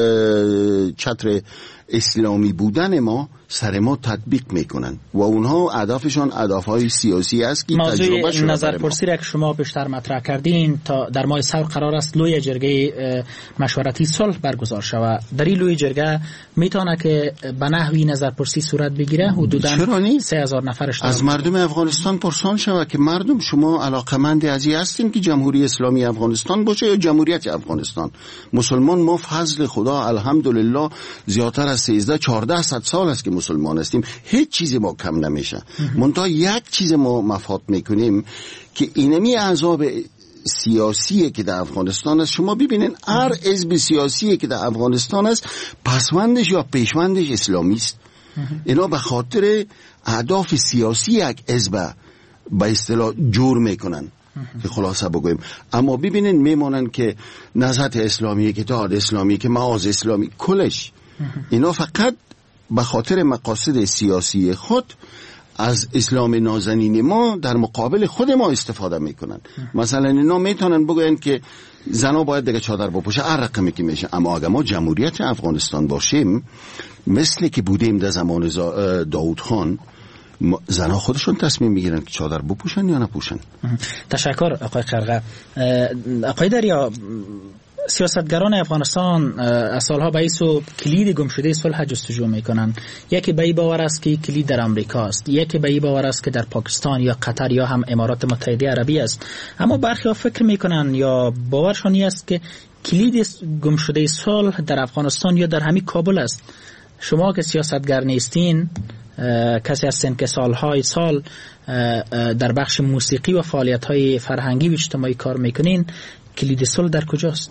چتر اسلامی بودن ما سر ما تطبیق میکنن و اونها هدفشان هدفهای سیاسی است که تجربه شده. نظرپرسی را که شما بیشتر مطرح کردین تا در ماه سور قرار است لوی جرگه مشورتی صلح برگزار شود. در این لوی جرگه میتونه که به نحوی نظرپرسی صورت بگیره؟ حدوداً سه هزار نفرش از مردم افغانستان پرسان شود که مردم شما علاقمند از این هستین که جمهوری اسلامی افغانستان باشه یا جمهوریت افغانستان؟ مسلمان ما فضل خدا الحمدلله زیادتر از سیزده چهارده صد سال است که مسلمان هستیم، هیچ چیزی ما کم نمیشه. منتها یک چیز ما مفاد میکنیم که اینمی عذاب سیاسیه که در افغانستان است. شما ببینین هر حزب سیاسی که در افغانستان است پسوندش یا پیشوندش اسلامی است. اینا به خاطر اهداف سیاسی یک حزب به اصطلاح جور میکنن که خلاصه بگویم. اما ببینین میمونن که نهضت اسلامی، که اتحاد اسلامی، که معاذ اسلامی، کلش اینا فقط به خاطر مقاصد سیاسی خود از اسلام نازنین ما در مقابل خود ما استفاده میکنن. مثلا اینا میتونن بگوین که زنا باید دیگه چادر بپوشه، هر رقمی که میشه. اما اگر ما جمهوریت افغانستان باشیم مثل که بودیم در زمان داود خان، زنها خودشون تصمیم میگیرن که چادر بپوشن یا نپوشن. تشکر آقای خرقه. آقای دریا، سیاستگران افغانستان از سالها به ایسو کلید گم شده صلح جستجو میکنن. یکی به این باور است که کلید در امریکا است، یکی به این باور است که در پاکستان یا قطر یا هم امارات متحده عربی است. اما برخی ها فکر میکنن یا باورشان است که کلید گم شده صلح در افغانستان یا در همین کابل است. شما که سیاستگر نیستین کسی هستین که سالهای سال در بخش موسیقی و فعالیت‌های فرهنگی و اجتماعی کار میکنین، کلید صلح در کجاست؟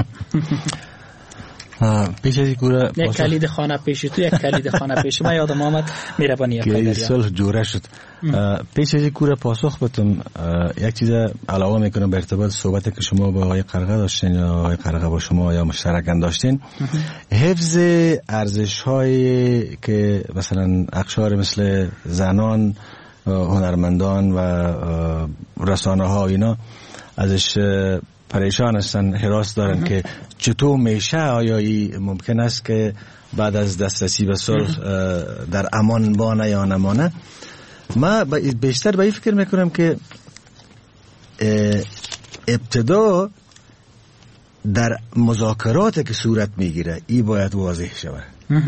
پیش از کوره یک کلید خانه پیش تو، یک کلید خانه پیش ما، یادم آمد میربانی کلید صلح جوره شد. پیش از کوره پاسخ بدم، یک چیز علاوه میکنم به ارتباط صحبتی که شما با آقای قرقه داشتین یا آقای قرقه با شما یا مشترکاً داشتین، حفظ ارزش هایی که مثلا اقشار مثل زنان، هنرمندان و رسانه ها اینا ازش پریشان هستن، حراس دارن که چطور میشه، آیا ای ممکن است که بعد از دسترسی به صلح در امان بانه یا نمانه. ما بیشتر به این فکر میکنم که ابتدا در مذاکرات که صورت میگیره ای باید واضح شود،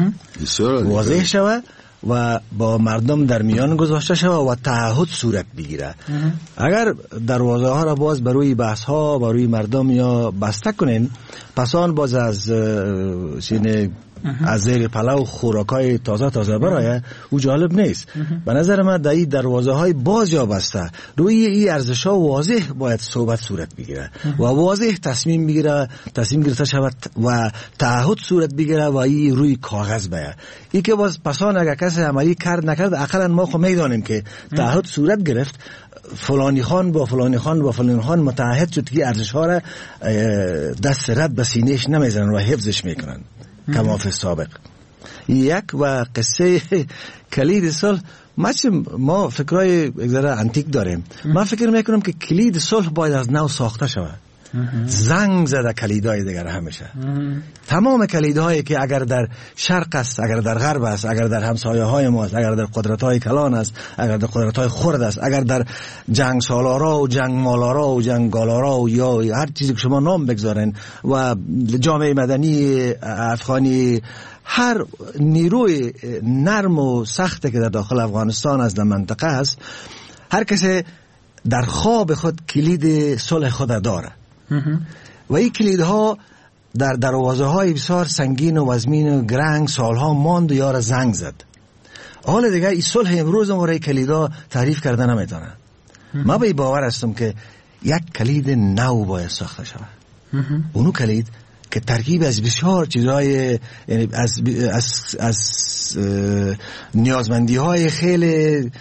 واضح شود و با مردم در میان گذاشته شود و تعهد صورت بگیره. اگر دروازه ها را باز بروی بحث ها بروی مردم یا بسته کنین، پس آن باز از سینه از زیر پلو خوراکای تازه تازه برای او جالب نیست. به نظر من در این دروازه های باز یا بسته روی این ارزش ها واضح باید صحبت صورت بگیره و واضح تصمیم بگیره، تصمیم گرفته شود و تعهد صورت بگیره و این روی کاغذ بیاید. این که باز پسان اگر کسی عملی کرد نکرد، اقلا ما خو میدانیم که تعهد صورت گرفت، فلانی خان با فلانی خان با فلانی خان متعهد شد که ارزش ها را دست رد به سینهش نمیزنن و حفظش میکنن کما فی سابق. یک و قصه کلید صلح، ما ما فکرای اگذره انتیک داریم. من فکر میکنم که کلید صلح باید از نو ساخته شود، زنگ زده کلیدهای دیگر همیشه. تمام کلیدهایی که اگر در شرق است، اگر در غرب است، اگر در همسایه های ما است، اگر در قدرت های کلان است، اگر در قدرت های خرد است، اگر در جنگ سالارا و جنگ مالارا و جنگ گالارا و یا هر چیزی که شما نام بگذارین و جامعه مدنی افغانی، هر نیروی نرم و سخته که در داخل افغانستان از در منطقه است، هر کسی در خواب خود کلید صلح خود داره و این کلیدها در دروازه های بسیار سنگین و وزمین و گرنگ سالها ماند و یار زنگ زد. حال دیگه این صلح امروز ما کلیدها تعریف کرده نمیتونه. ما به باور هستم که یک کلید نو باید ساخته شود. اونو کلید که ترکیب از بسیار چیزهای، یعنی از از از نیازمندی های خیلی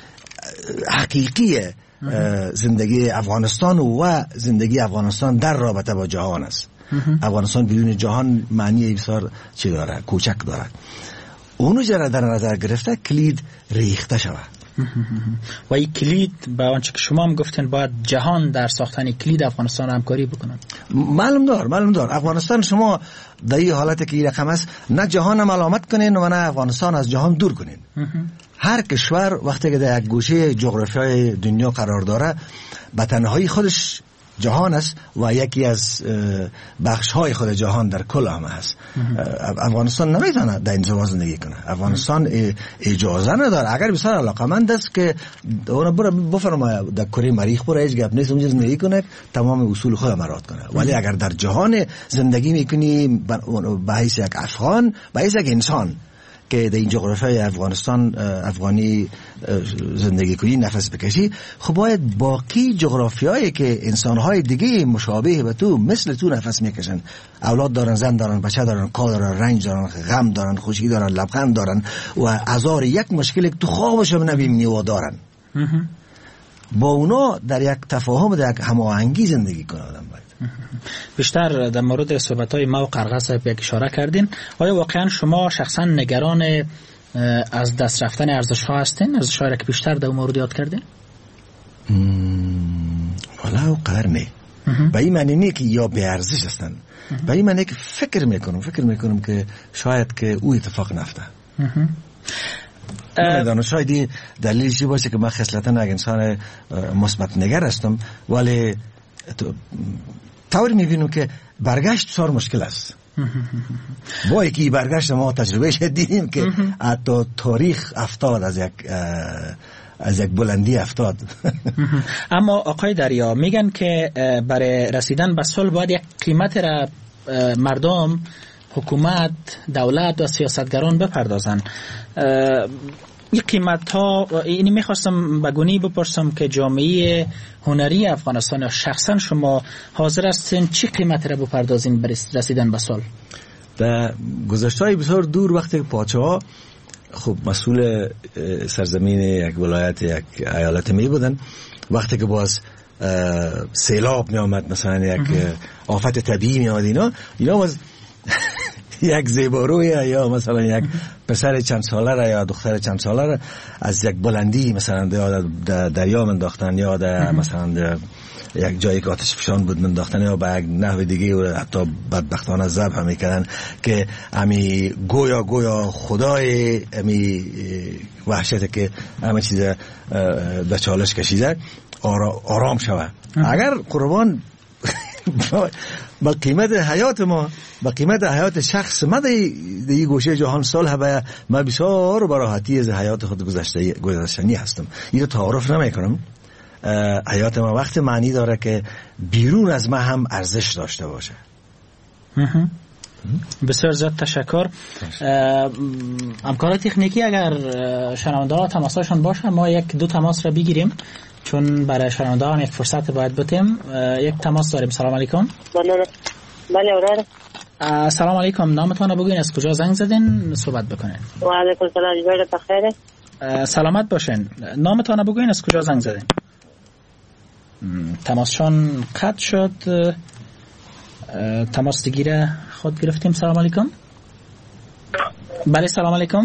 حقیقیه زندگی افغانستان و زندگی افغانستان در رابطه با جهان است. افغانستان بدون جهان معنی بسیار چی داره، کوچک داره. اونو جرا در نظر گرفته کلید ریخته شود و این کلید به آنچه که شما هم گفتین باید جهان در ساختن کلید افغانستان همکاری بکنن. معلوم دار معلوم دار افغانستان شما در این حالت که این رقم است، نه جهان ملامت کنین و نه افغانستان از جهان دور کنین. هر کشور وقتی که در یک گوشه جغرافیای دنیا قرار داره به تنهایی خودش جهان است و یکی از بخش های خود جهان در کل همه هست. افغانستان نمیتونه در انزوا زندگی کنه. افغانستان اجازه نداره. اگر بسیار علاقمند است که اون برای بفرمایه در کره مریخ برای هیچ گپ نیست اونجا زندگی کنه، تمام اصول خود مراد کنه. ولی اگر در جهان زندگی میکنی به حیث یک افغان، به حیث یک انسان که در این جغرافیای افغانستان افغانی زندگی کنی، نفس بکشی، خب باید باقی جغرافیایی که انسانهای دیگه مشابه به تو مثل تو نفس میکشن، اولاد دارن، زن دارن، بچه دارن، کار دارن، رنج دارن، غم دارن، خوشی دارن، لبخند دارن و هزار یک مشکل که تو خوابش هم نبینی و دارن، با اونا در یک تفاهم، در یک هماهنگی زندگی کنه آدم باید. بیشتر در مورد صحبت‌های ما و قرقه صاحب یک اشاره کردین. آیا واقعا شما شخصا نگران از دست رفتن ارزش‌ها هستین؟ ارزش‌هایی که بیشتر در اون مورد یاد کردین؟ والا قرنه به این معنی نه که یا به ارزش هستن، به این معنی که فکر میکنم فکر میکنم که شاید که او اتفاق نفته. نمیدانم، شاید دلیلش باشه که من خصلتاً یک انسان مثبت نگر هستم، ولی طوری میبینم که برگشت بسیار مشکل است. با یکی برگشت ما تجربه شد دیدیم که حتی تاریخ افتاد از یک از یک بلندی افتاد. اما آقای دریا میگن که برای رسیدن به صلح باید یک قیمت را مردم، حکومت، دولت و سیاستگران بپردازن. این قیمت ها، اینی میخواستم بگونی بپرسم که جامعه هنری افغانستان یا شخصا شما حاضر هستین چی قیمت را بپردازین برای رسیدن به سال؟ در گذشته بسیار دور وقتی که پادشاه خب مسئول سرزمین یک ولایت یک ایالت می بودن، وقتی که باز سیلاب می آمد مثلا یک آفت طبیعی می آمد، اینا اینا باز یک زیباروی یا مثلا یک پسر چند ساله را یا دختر چند ساله را از یک بلندی مثلا در دریا منداختن یا در مثلا در یک جایی که آتش فشان بود منداختن یا به یک نحو دیگه و حتی بدبختانه ذبح هم میکردن که امی گویا گویا خدای امی وحشت که همه چیز به چالش کشیده آرام شود. اگر قربان با قیمت حیات ما، با قیمت حیات شخص ما در این گوشه جهان صلح به ما بسیار براحتی از حیات خود گذشته گذشتنی هستم. این رو تعارف نمی کنم. حیات ما وقت معنی داره که بیرون از ما هم ارزش داشته باشه. بسیار زیاد تشکر. همکار تکنیکی اگر شنونده ها تماساشون باشه ما یک دو تماس را بگیریم چون برای شنونده ها هم یک فرصت باید بتیم. یک تماس داریم. سلام علیکم. بله اورار. سلام علیکم. نامتون رو بگوین، از کجا زنگ زدین صحبت بکنین؟ و علیکم سلام. جوایت بخیره. سلامت باشین. نامتون رو بگوین، از کجا زنگ زدین؟ تماسشون قطع شد. تماس دیگه خود گرفتیم. سلام علیکم. بله سلام علیکم.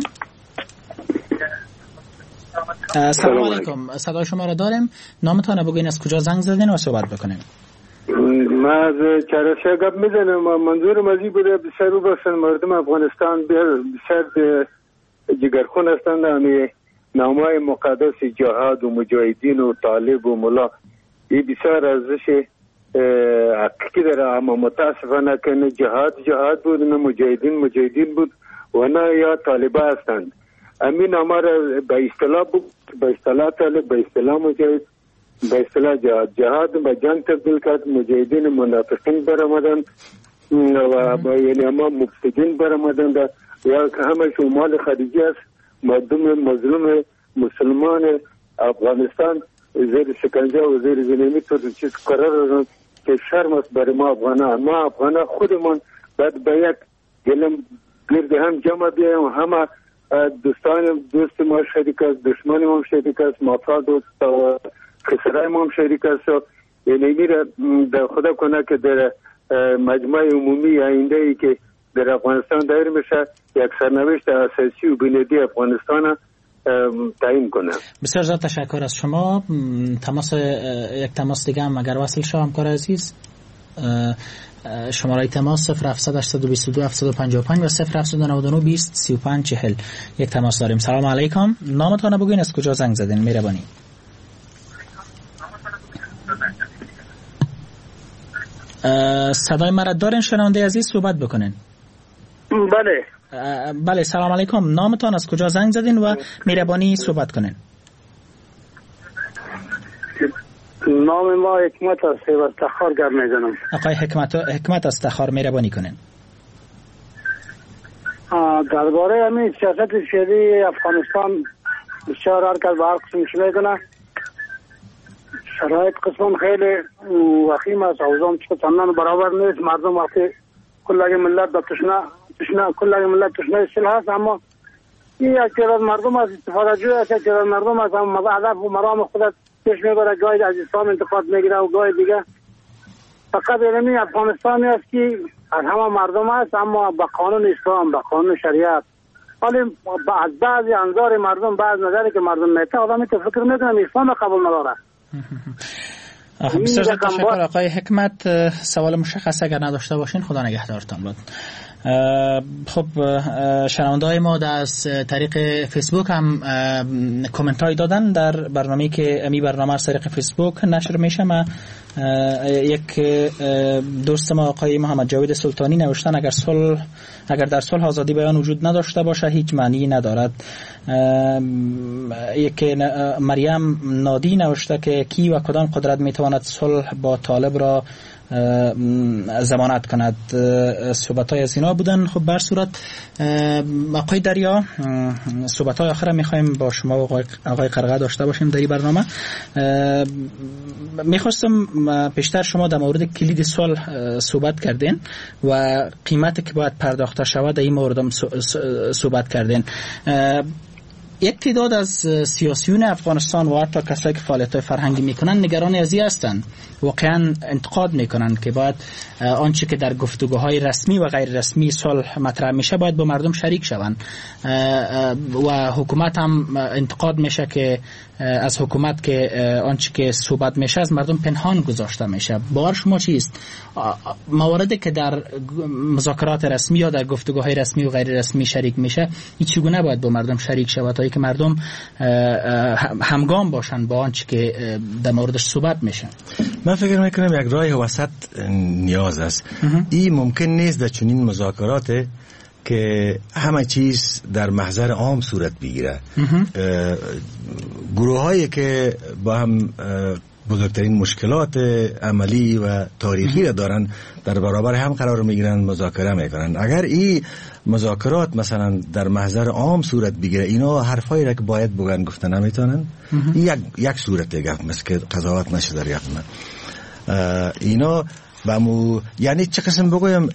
سلام علیکم. صدای شما را داریم. نامتون رو بگوین، از کجا زنگ زدین و صحبت بکنیم؟ ما از چرشه گپ میزنم. منظورم از این بوده بسیار رو بسن مردم افغانستان بسیار جگرخون هستند. همی نامهای مقدس جهاد و مجاهدین و طالب و ملا این بسیار ارزش حقیقی داره، اما متاسفانه که نه جهاد جهاد بود نه مجاهدین مجاهدین بود و نه یا طالبه هستند. امین نامه به اصطلاح بود، به اصطلاح طالب، به اصطلاح مجاهد، به اصطلاح جهاد. جهاد به جنگ تبدیل کرد، مجاهدین منافقین برآمدن و با یعنی اما مفسدین برآمدن یا که همه شمال خارجی است. مردم مظلوم مسلمان افغانستان زیر شکنجه و زیر زنیمی تو چیز قرار که شرم است برای ما افغانان. ما افغانان خودمون باید به یک گلم گرد هم جمع بیاییم، همه دوستان دوست ما شریک است، دشمن ما شریک است، مافا دوست و خسرای ما شریک است. یعنی میره در خدا کنه که در مجمع عمومی آینده ای که در افغانستان دایر میشه یک سرنوشت اساسی و بنیادی افغانستان تعیین کنه. بسیار زیاد تشکر از شما. تماس یک تماس دیگه هم اگر وصل شو همکار عزیز. شماره تماس صفر هفتصد هشتصد و بیست و دو هفتصد و پنجاه و پنج و صفر هفتصد و نود و نه بیست سی و پنج چهل. یک تماس داریم. سلام علیکم. نامتون رو بگوین، از کجا زنگ زدین؟ مهربانی. صدای مرا دارین شنونده عزیز؟ صحبت بکنین. بله. بله سلام علیکم. نامتون، از کجا زنگ زدین و مهربانی صحبت کنین؟ نام ما حکمت است و استخار گر میزنم. آقای حکمت حکمت است استخار مهربانی کنین. درباره همین سیاست فعلی افغانستان بسیار هر کس به هر قسمش میکنه. شرایط قسمان خیلی وخیم است. اوضاع چه تمام برابر نیست. مردم وقتی کل ملت به تشنه تشنه کل ملت تشنه سلاح است، اما این یک تعداد مردم از استفاده جوی است، یک تعداد مردم از هدف و مرام خودت پیش میبره، گاهی از اسلام انتقاد میگیره و گاهی دیگه. فقط اینمی افغانستانی است که از همه مردم است اما به قانون اسلام، به قانون شریعت. ولی از بعضی انظار مردم، بعض نظری که مردم میته آدمی که فکر میکنم اسلام قبول نداره. بسیار تشکر آقای حکمت. سوال مشخص اگر نداشته باشین خدا نگهدارتان باد. خب شنونده های ما از طریق فیسبوک هم کامنت های دادن در برنامه‌ای که امی برنامه از طریق فیسبوک نشر میشه. ما یک دوست ما آقای محمد جاوید سلطانی نوشتن اگر صلح اگر در صلح آزادی بیان وجود نداشته باشه هیچ معنی ندارد. یک مریم نادی نوشته که کی و کدام قدرت میتواند صلح با طالب را ضمانت کند. صحبت های از اینا بودن. خب بر صورت آقای دریا، صحبت های آخر میخوایم با شما و آقای قرغه داشته باشیم در این برنامه. میخواستم پیشتر شما در مورد کلید سوال صحبت کردین و قیمتی که باید پرداخته شود در این مورد هم صحبت کردین. یک تعداد از سیاسیون افغانستان و حتی کسایی که فعالیت‌های فرهنگی میکنن نگران از این هستند، واقعا انتقاد میکنن که باید آنچه که در گفتگوهای رسمی و غیر رسمی صلح مطرح میشه باید با مردم شریک شوند و حکومت هم انتقاد میشه که از حکومت که آنچه که صحبت میشه از مردم پنهان گذاشته میشه. باور شما چیست؟ مواردی که در مذاکرات رسمی یا در گفتگوهای رسمی و غیر رسمی شریک میشه این چگونه باید با مردم شریک شود تا که مردم همگام باشن با آنچه که در موردش صحبت میشه؟ من فکر میکنم یک راه وسط نیاز است. این ممکن نیست در چنین مذاکرات که همه چیز در محضر عام صورت بگیره. گروه هایی که با هم بزرگترین مشکلات عملی و تاریخی را دارن در برابر هم قرار میگیرن، مذاکره میکنن. اگر این مذاکرات مثلا در محضر عام صورت بگیره، اینا حرفایی را که باید بگن گفته نمیتونن. یک یک صورت گپ مثل که قضاوت نشه در یک من اینا بمو، یعنی چه قسم بگویم،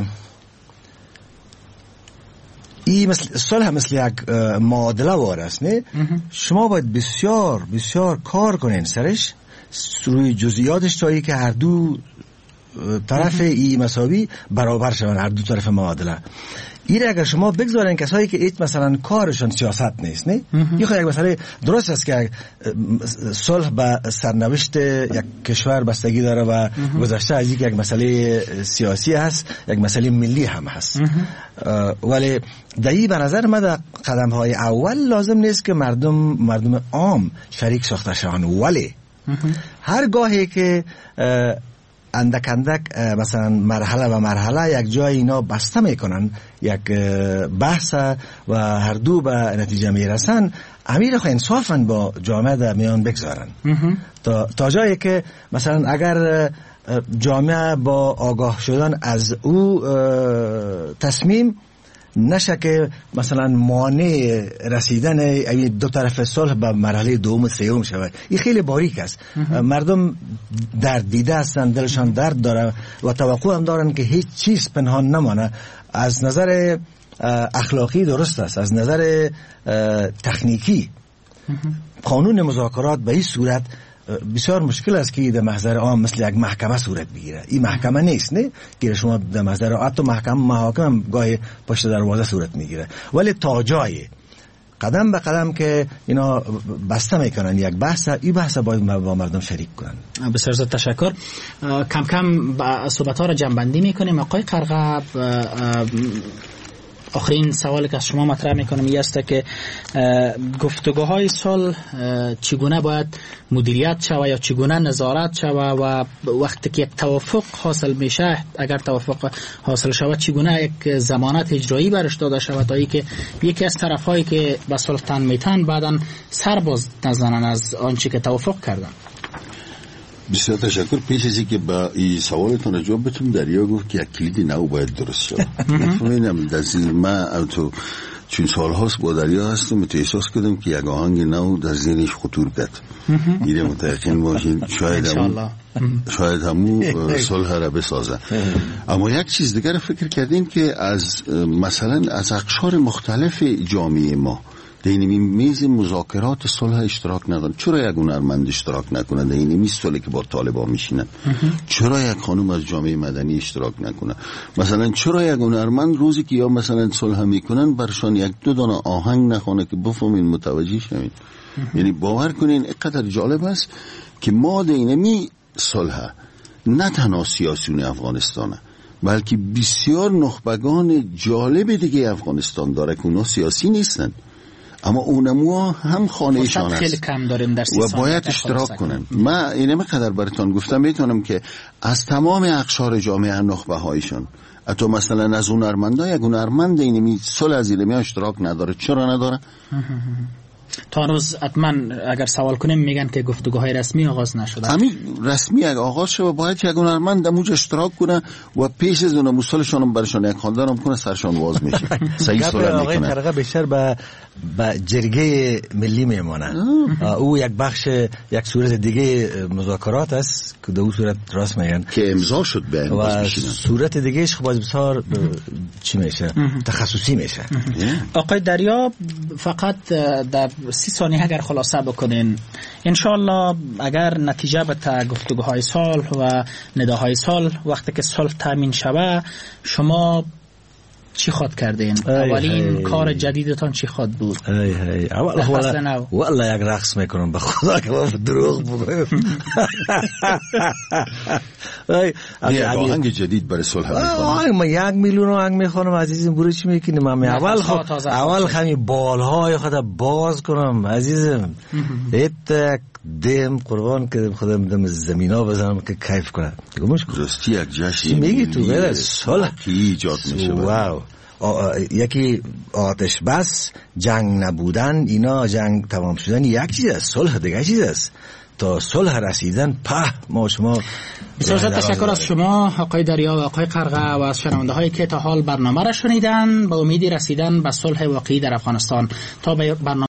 این مثل صلح مثل یک معادله وار است، نه؟ شما باید بسیار بسیار کار کنین سرش روی جزئیاتش تا ای که هر دو طرف این مساوی برابر شون، هر دو طرف معادله. این اگر شما بگذارین کسایی که ایت مثلا کارشون سیاست نیست، نه؟ یه خود یک مسئله درست است که صلح به سرنوشت یک کشور بستگی داره و گذشته از یک مسئله سیاسی هست، یک مسئله ملی هم هست. ولی دایی به نظر من در قدم های اول لازم نیست که مردم مردم عام شریک ساخته شوند، ولی هر گاهی که اندک اندک مثلا مرحله و مرحله یک جای اینا بسته میکنن، یک بحث و هر دو به نتیجه میرسن، امیر خو انصافا با جامعه در میان بگذارن تا تا جایی که مثلا اگر جامعه با آگاه شدن از او تصمیم نشه که مثلا مانع رسیدن این دو طرف صلح به مرحله دوم و سوم شود. این خیلی باریک است. مردم درد دیده هستند، دلشان درد داره و توقع هم دارن که هیچ چیز پنهان نمانه. از نظر اخلاقی درست است، از نظر تکنیکی قانون مذاکرات به این صورت بسیار مشکل است که در محضر عام مثل یک محکمه صورت بگیره. این محکمه نیست، نه که شما در محضر عام تو محکمه محاکم گاهی پشت دروازه صورت میگیره، ولی تا جای قدم به قدم که اینا بسته میکنن یک بحث، این بحث باید با مردم شریک کنن. بسیار زیاد تشکر. کم کم صحبت ها را جمع‌بندی میکنیم. آقای قرغه، آخرین سوالی که از شما مطرح میکنم این است که گفتگوهای صلح چگونه باید مدیریت شود یا چگونه نظارت شود و وقتی که یک توافق حاصل میشه، اگر توافق حاصل شود چگونه یک ضمانت اجرایی برش داده شود تا اینکه یکی از طرفایی که به صلح تن میتن بعداً سر باز نزنن از آنچه که توافق کردن. بسیار تشکر. پیش از اینکه با این سوالتون جواب بدم، دریا گفت که یک کلید نو باید درست شد. می‌فهمم در زیر ما تو چون سال هاست با دریا هستم، تو احساس کردم که یک آهنگ نو در ذهنش خطور کرد. دیگه متأکد باشین شاید هم شاید همو صلح را بسازه. اما یک چیز دیگر فکر کردیم که از مثلا از اقشار مختلف جامعه ما در این میز مذاکرات صلح اشتراک ندارن. چرا یک هنرمند اشتراک نکنه در این میز صلحی که با طالبان میشینن؟ چرا یک خانم از جامعه مدنی اشتراک نکنه؟ مثلا چرا یک هنرمند روزی که یا مثلا صلح میکنن برشان یک دو دانه آهنگ نخونه که بفهمین متوجه شوین؟ یعنی باور کنین اینقدر جالب است که ما در این می صلح نه تنها سیاسیون افغانستانه، بلکه بسیار نخبگان جالب دیگه افغانستان داره که اونا سیاسی نیستن، اما اونمو هم خانهشان است و باید اشتراک کنن. من اینم قدر براتون گفتم میتونم که از تمام اقشار جامعه نخبه هایشان، حتی مثلا از هنرمندا یک هنرمند اینمی صلح از اینمی اشتراک نداره. چرا نداره؟ تا روز حتما اگر سوال کنیم میگن که گفتگوهای رسمی آغاز نشده. همین رسمی اگر آغاز شده باید که یک هنرمند در موج اشتراک کنه و پیش از اون موسالشان برشان یک خواندن کنه سرشان واز میشه. صحیح سوال میکنه. آقای طارق بیشتر به به جرگه ملی میمونه. او یک بخش یک صورت دیگه مذاکرات است که در اون صورت راست میگن که امضا شد به و صورت دیگه اش خب بسیار چی میشه تخصصی میشه. آقای دریا فقط در سی ثانیه اگر خلاصه بکنین انشالله اگر نتیجه به گفتگوهای صلح و نداهای صلح وقتی که صلح تامین شود شما چی خود کردین؟ اولین کار جدیدتان چی خود بود؟ ای ای اول والله والله یک رقص میکنم به خدا که با دروغ بگم. ای آهنگ جدید برای صلح میخوام. ما یک میلیون آهنگ میخوام عزیزم برو چی میکنیم؟ من اول خود اول خمی بالهای خود باز کنم عزیزم. ایت دیم قربان که خدا میدم زمینا بزنم که کیف کنم. گمش درستی یک جشن میگی تو غیر صلح کی ایجاد میشه. واو یکی آتش بس جنگ نبودن اینا جنگ تمام شدن یک چیز است صلح دیگه چیز است تا صلح رسیدن په ما شما بسیار تشکر از شما آقای دریا و آقای قرغه و از شنونده هایی که تا حال برنامه را شنیدن با امیدی رسیدن به صلح واقعی در افغانستان تا به برنامه